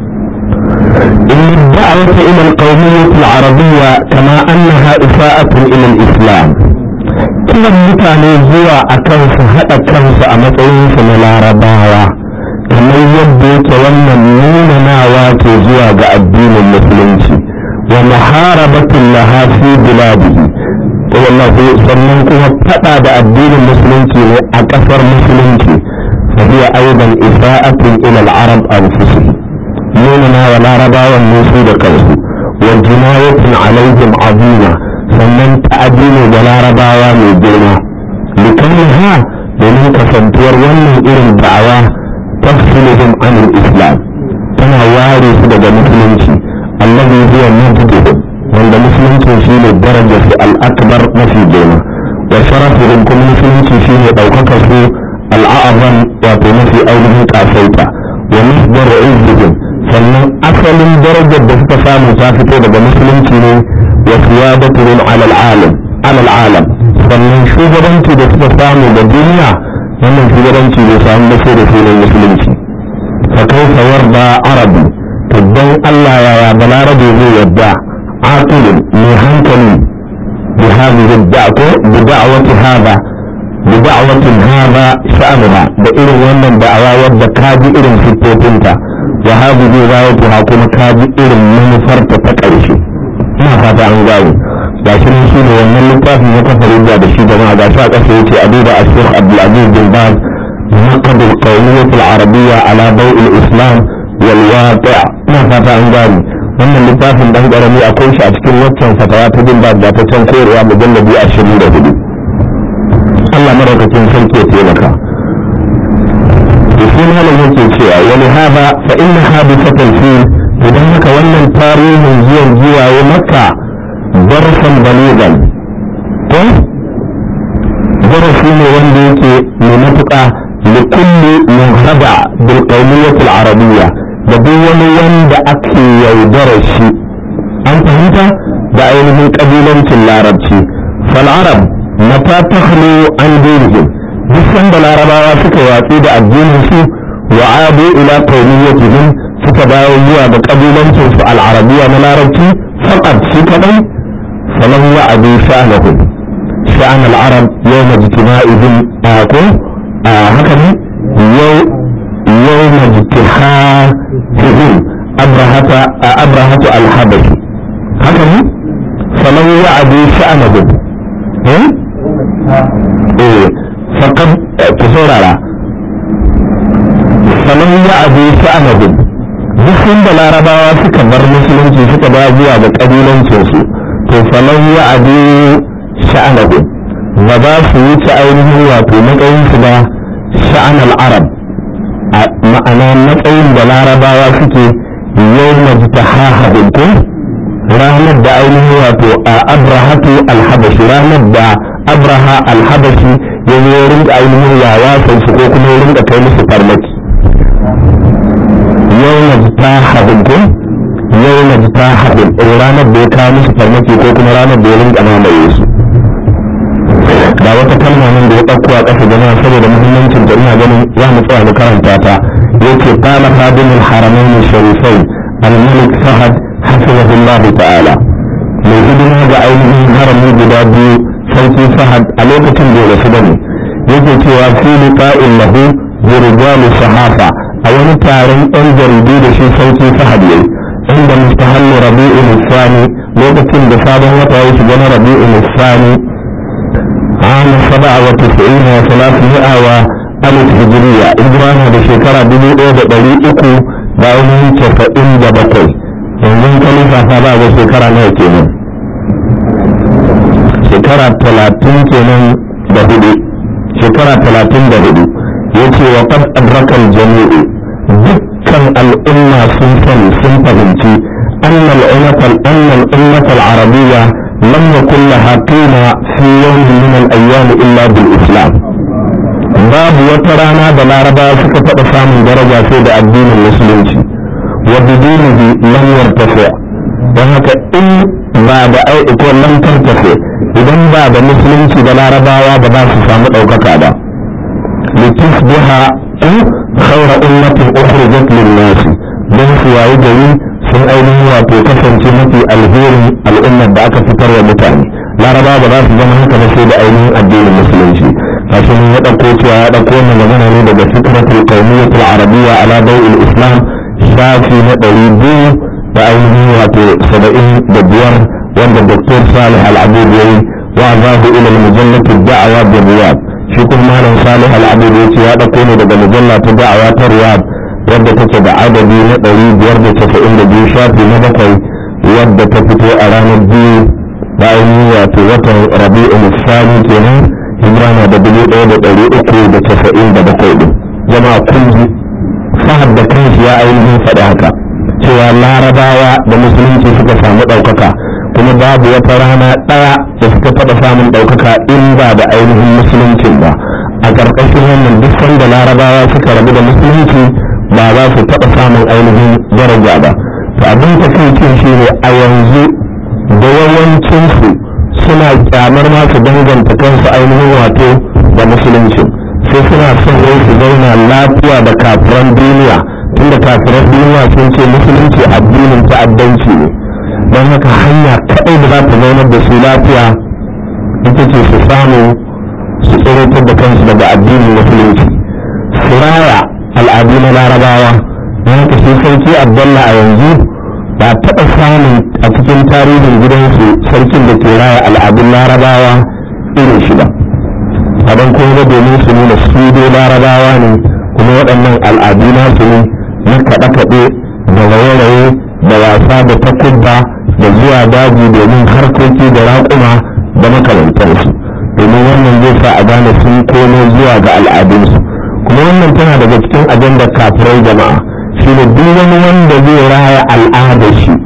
in da'awata ila al-qawmiyyah al-arabiyya kama annaha isa'atun ila al-islam kiran mutane zuwa akan su haɗa kansu a matsayinsu na larabawa kamar yadda yake wannan nunanawa ke zuwa ga addinin musulunci wa muharabatin laha fi biladihi wallahu sannan kuma fada da addinin musulunci ne a kasar musulunci fa hiya aidan isa'atun ila al-arab anfusihim nunana wa larabawan ne su da kansu wa jinayatun alaihim azima sannan ta'adini da larabawa mai girma likanha domin kasantuwar wannan irin da'awa تفصلهم عن الإسلام كما وارث لدى مسلمتي الذي هو مجدهم وعند مسلمتي فيه الدرجة الأكبر في جنة وشرفهم كم مسلمتي فيه أوقك في الأعظم وفي أوله كافيتا ومصدر عزهم فمن أصل درجة بستفى مسافتة لدى مسلمتي وقيادتهم على العالم على العالم فمن شو جبنتي بستفى من الدنيا wannan shugabanci bai samu da sai da sunan musulunci fa kaifa yarda arabi idan Allah ya ya balarabe zai yadda aqilun mai hankali bi hadhihi ad-da'wa bi da'wati hada bi da'watin hada sha'anuha da irin wannan da'awa wadda kaji irin sifofinta wa hadhihi riwayatuha kuma kaji irin manufarta ta ƙarshe ina fata an gane ga shi ne shine wannan littafin ya kafa hujja da shi jama'a ga shi a ƙasa yace a duba a Sheikh Abdulaziz bin Baz naqd al-qawmiyyah al-arabiyya ala daw' al-islam wal waqi' ina fata an gane wannan littafin dan karami akwai shi a cikin waccan fatawa ta bin Baz da ta can koyarwa mujalladi ashirin da hudu Allah madaukakin sarki ya taimaka sai malam yake cewa wani hada fa inna hadithatul fil idan haka wannan tarihin zuwan giwaye makka darasan baligan ko darasi ne wanda yake mai matuƙa likulli muhada bil qawmiyatil arabiyya da duk wani wanda ake yaudara shi an fahimta da ainihin kabilancin larabci fal arab mata takhlu an dinihim duk sanda larabawa suka watsi da addinin su wa adu ila qawmiyatihim suka dawo zuwa ga kabilancin su al arabiyya na larabci faqat shi kadai falan ya'du sha'anahum sha'an al arab yawm ijtima'ihim aqul هكذا يوم اجتهادهم أبرهة أبرهة الحبش هكذا فلو يعدوا شأنهم إيه فقد تصور على فلو يعدوا شأنهم dukkan da larabawa suka bar musulunci suka ba zuwa ga kabilancinsu to falau ya adu sha'anahu ba za su wuce ainihin wato matsayinsu ba sha'an al'arab ma'ana matsayin da larabawa suke yau na jita hahadinku ranar da ainihin wato a abrahatu alhabashi ranar da abraha alhabashi ya zo rinka ainihin yawasansu ko kuma rinka kai musu farmaki yau na jita hahadinku yau na jita hahadinku ranar da ya kawo musu farmaki ko kuma ranar da ya rinka mamaye su da wata kalma nan da ya ɗauko a ƙasa jama'a saboda muhimmancin da ina ganin za mu tsaya mu karanta ta yace qala khadimul haramain sharifai al-malik fahad hafizahullah ta'ala mai hidima ga ainihin harami guda biyu sarki fahad a lokacin da ya rasu bane yake cewa fi liqa'in lahu bi rijal sahafa a wani taron ɗan jaridu da shi sarki fahad yayi inda mustahallu rabi'ul thani lokacin da sabon wata ya shiga na rabi'ul thani عام سبعة وتسعين وثلاثمائة وألف هجرية إجرانا بشكرة بلوئة بلوئكو بعونين تفائن دبقوي ينزل كلفة فبا بشكرة نوكينا شكرة ثلاثين كنن دهدو شكرة ثلاثين دهدو يتي وقد أدرك الجميع دكا الأمة سنفن سنفهمتي أن الأمة أن الأمة العربية لم يكن لها قيمة في يوم من الأيام إلا بالإسلام باب وترانا بالعربة سكتة سامن درجة في الدين المسلم وبدينه لم يرتفع وهك إن بعد أي إكون لم ترتفع إذن بعد مسلم بالعربة وبدا سامن أو كتابة لتصبح خير أمة أخرجت للناس من سواء جميع sun ainihin wato kasance mafi alherin al'ummar da aka fitar wa mutane laraba ba za su zama haka na sai da ainihin addinin musulunci kashi ne ya ɗauko cewa ya ɗauko wannan magana ne daga fitratul qawmiyatul arabiyya ala dawil islam shafi na ɗari biyu da ainihin wato saba'in da biyar wanda doktor salih al-abud yayi wa azahu ila mujallati da'awa bi riyad shi kuma malam salih al-abud yace ya ɗauko ne daga mujallatu da'awa ta riyad wadda take da adadi na ɗari biyar da casa'in da biyu shafi na bakwai wadda ta fito a ranar biyu da ainihin wato watan rabi'ul thani kenan hijira na da dubu ɗaya da ɗari uku da casa'in da bakwai ɗin jama'a kun ji fahad da kanshi ya ainihin faɗi haka cewa larabawa da musulunci suka samu ɗaukaka kuma babu wata rana ɗaya da suka taɓa samun ɗaukaka in ba da ainihin musuluncin ba a ƙarƙashin wannan duk sanda larabawa suka rabu da musulunci ba za su taɓa samun ainihin daraja ba to abin ta kai shi ne a yanzu da yawancinsu suna kyamar ma su danganta kansu ainihin wato da musulunci sai suna son wai su zauna lafiya da kafiran duniya tunda kafiran duniya sun ce musulunci addinin ta'addanci ne don haka hanya kaɗai da za ta zaunar da su lafiya ita ce su samu su tsorotar da kansu daga addinin musulunci su raya al'adu na larabawa don haka shi sarki abdallah a yanzu ba taɓa samun a cikin tarihin gidansu sarkin da ke raya al'adun larabawa irin shi ba a don kuma domin su nuna su dai larabawa ne kuma waɗannan al'adu nasu ne na kaɗe-kaɗe da raye-raye da wasa da takubba da zuwa daji domin harkoki da raƙuma da makamantarsu domin wannan zai sa a gane sun komo zuwa ga al'adunsu kuma wannan tana daga cikin ajandar kafirai jama'a shi ne duk wani wanda zai raya al'adar shi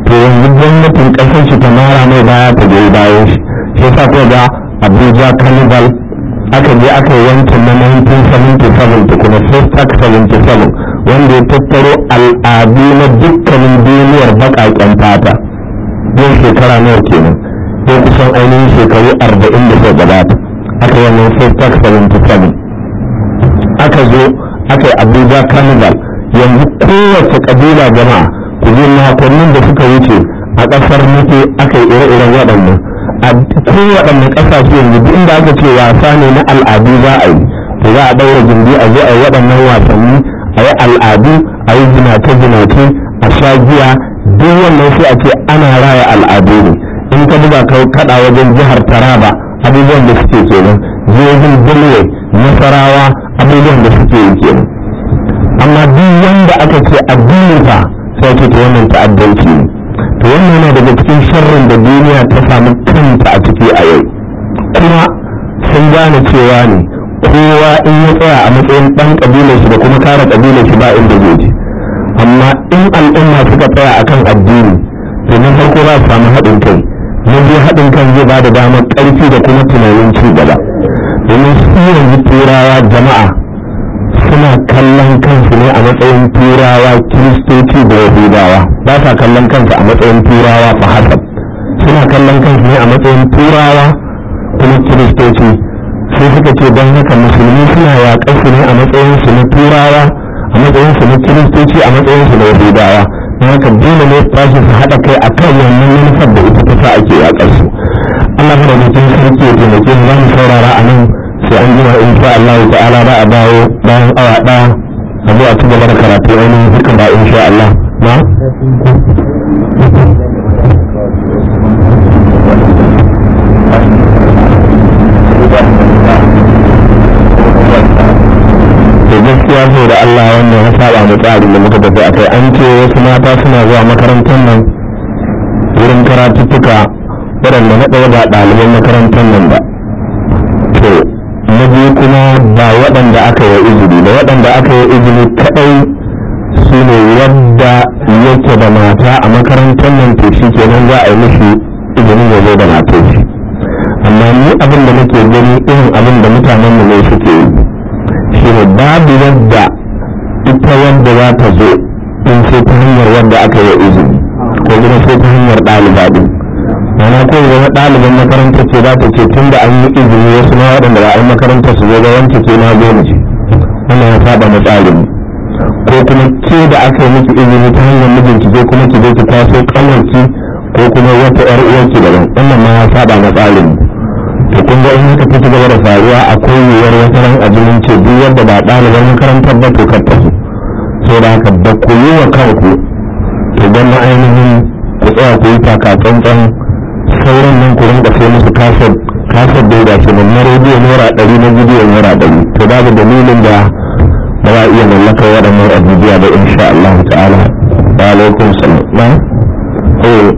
to yanzu gwamnatin ƙasar shi ta mara mai baya ta goyi bayan shi sai sa ko ga Abuja Carnival aka je aka yi wancan na nineteen seventy-seven kuma Festac seventy-seven wanda ya tattaro al'adu na dukkanin duniyar baƙaƙen fata yau shekara nawa kenan yau kusan ainihin shekaru arba'in da suka gabata aka yi wannan Festac seventy-seven aka zo aka yi Abuja Carnival yanzu kowace ƙabila jama'a ku je makonnin da suka wuce a ƙasar muke aka yi ire-iren waɗannan a kowaɗanne ƙasashe yanzu duk inda aka ce wasa ne na al'adu za a yi to za a ɗaura gindi a zo a yi waɗannan wasanni a yi al'adu a yi zinace-zinace a sha giya duk wannan sai a ce ana raya al'adu ne in ka buga ka kaɗa wajen jihar Taraba abubuwan da suke kenan jihohin Benue Nasarawa abubuwan da suke yi kenan amma duk wanda aka ce addini fa sai ce to wannan ta'addanci ne to wannan yana daga cikin sharrin da duniya ta samu kanta a ciki a yau kuma sun gane cewa ne kowa in ya tsaya a matsayin ɗan ƙabilar shi da kuma kare ƙabilar shi ba inda zai je amma in al'umma suka tsaya akan addini to na farko za su samu haɗin kai na biyu haɗin kan zai ba da damar ƙarfi da kuma tunanin ci gaba domin su yanzu turawa jama'a suna kallon kansu ne a matsayin turawa kiristoci da yahudawa ba sa kallon kansu a matsayin turawa fa hasab suna kallon kansu ne a matsayin turawa kuma kiristoci sai suka ce don haka musulmi suna yaƙar su ne a matsayin su na turawa a matsayin su na kiristoci a matsayin su na yahudawa don haka dole ne tashi su haɗa kai a kan wannan manufar da ita ta sa ake yaƙar su Allah da mutum sarki ya taimake mu za mu saurara a nan sai an jima in sha Allah ta'ala ba a dawo bayan awa ɗaya a zuwa ci gaba da karatu ainihin haka ba in sha Allah na to gaskiya so da Allah wannan ya saba mu tsarin da muka tafi akai an ce wasu mata suna zuwa makarantar nan wurin karatuttuka waɗanda na ɗaya ba ɗaliban makarantar nan ba to na biyu kuma ba waɗanda aka yi izini da waɗanda aka yi izini kaɗai su ne wadda yake da mata a makarantar nan to shi kenan za a yi mishi izinin ya zo da matar shi amma ni abin da nake gani irin abin da mutanen mu ne suke yi shi ne babu yadda ita wanda za ta zo in sai ta hanyar wanda aka yi izini ko kuma sai ta hanyar ɗaliba ɗin mana ko wani ɗaliban makarantar ce za ta ce tun da an yi izini wasu ma waɗanda ba a yi makarantar su zo ga wancan ke na zo mace wannan ya saba na tsarin ko kuma ke da aka yi miki izini ta hanyar mijinki je kuma ki je ki kwaso ƙanwarki ko kuma wata ƴar uwarki daban wannan ma ya saba na tsarin to kun ga in haka ta ci gaba da faruwa akwai yiwuwar wata ran a jinin ce duk yadda ba ɗaliban makarantar ba to kar ta so saboda haka ba ku yi wa kanku to don na ainihin ku tsaya ku yi taka tsantsan sauran nan ku rinka sai musu kasar kasar da ya ce na rediyo naira ɗari na bidiyo naira ɗari to babu dalilin da ba za a iya mallakar waɗannan abubuwa da insha Allah ta'ala wa alaikum salam na eh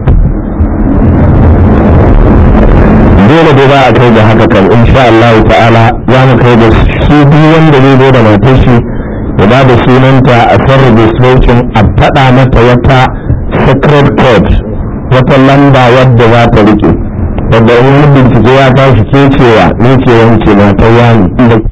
dole dai za a kai da haka kan insha Allah ta'ala za mu kai da su biyu wanda zai zo da matar shi ya ba da sunanta a san registration a faɗa mata wata secret code wata lamba wadda za ta rike wadda wani bincike ya tashi ke cewa ne ce wanke na ta wani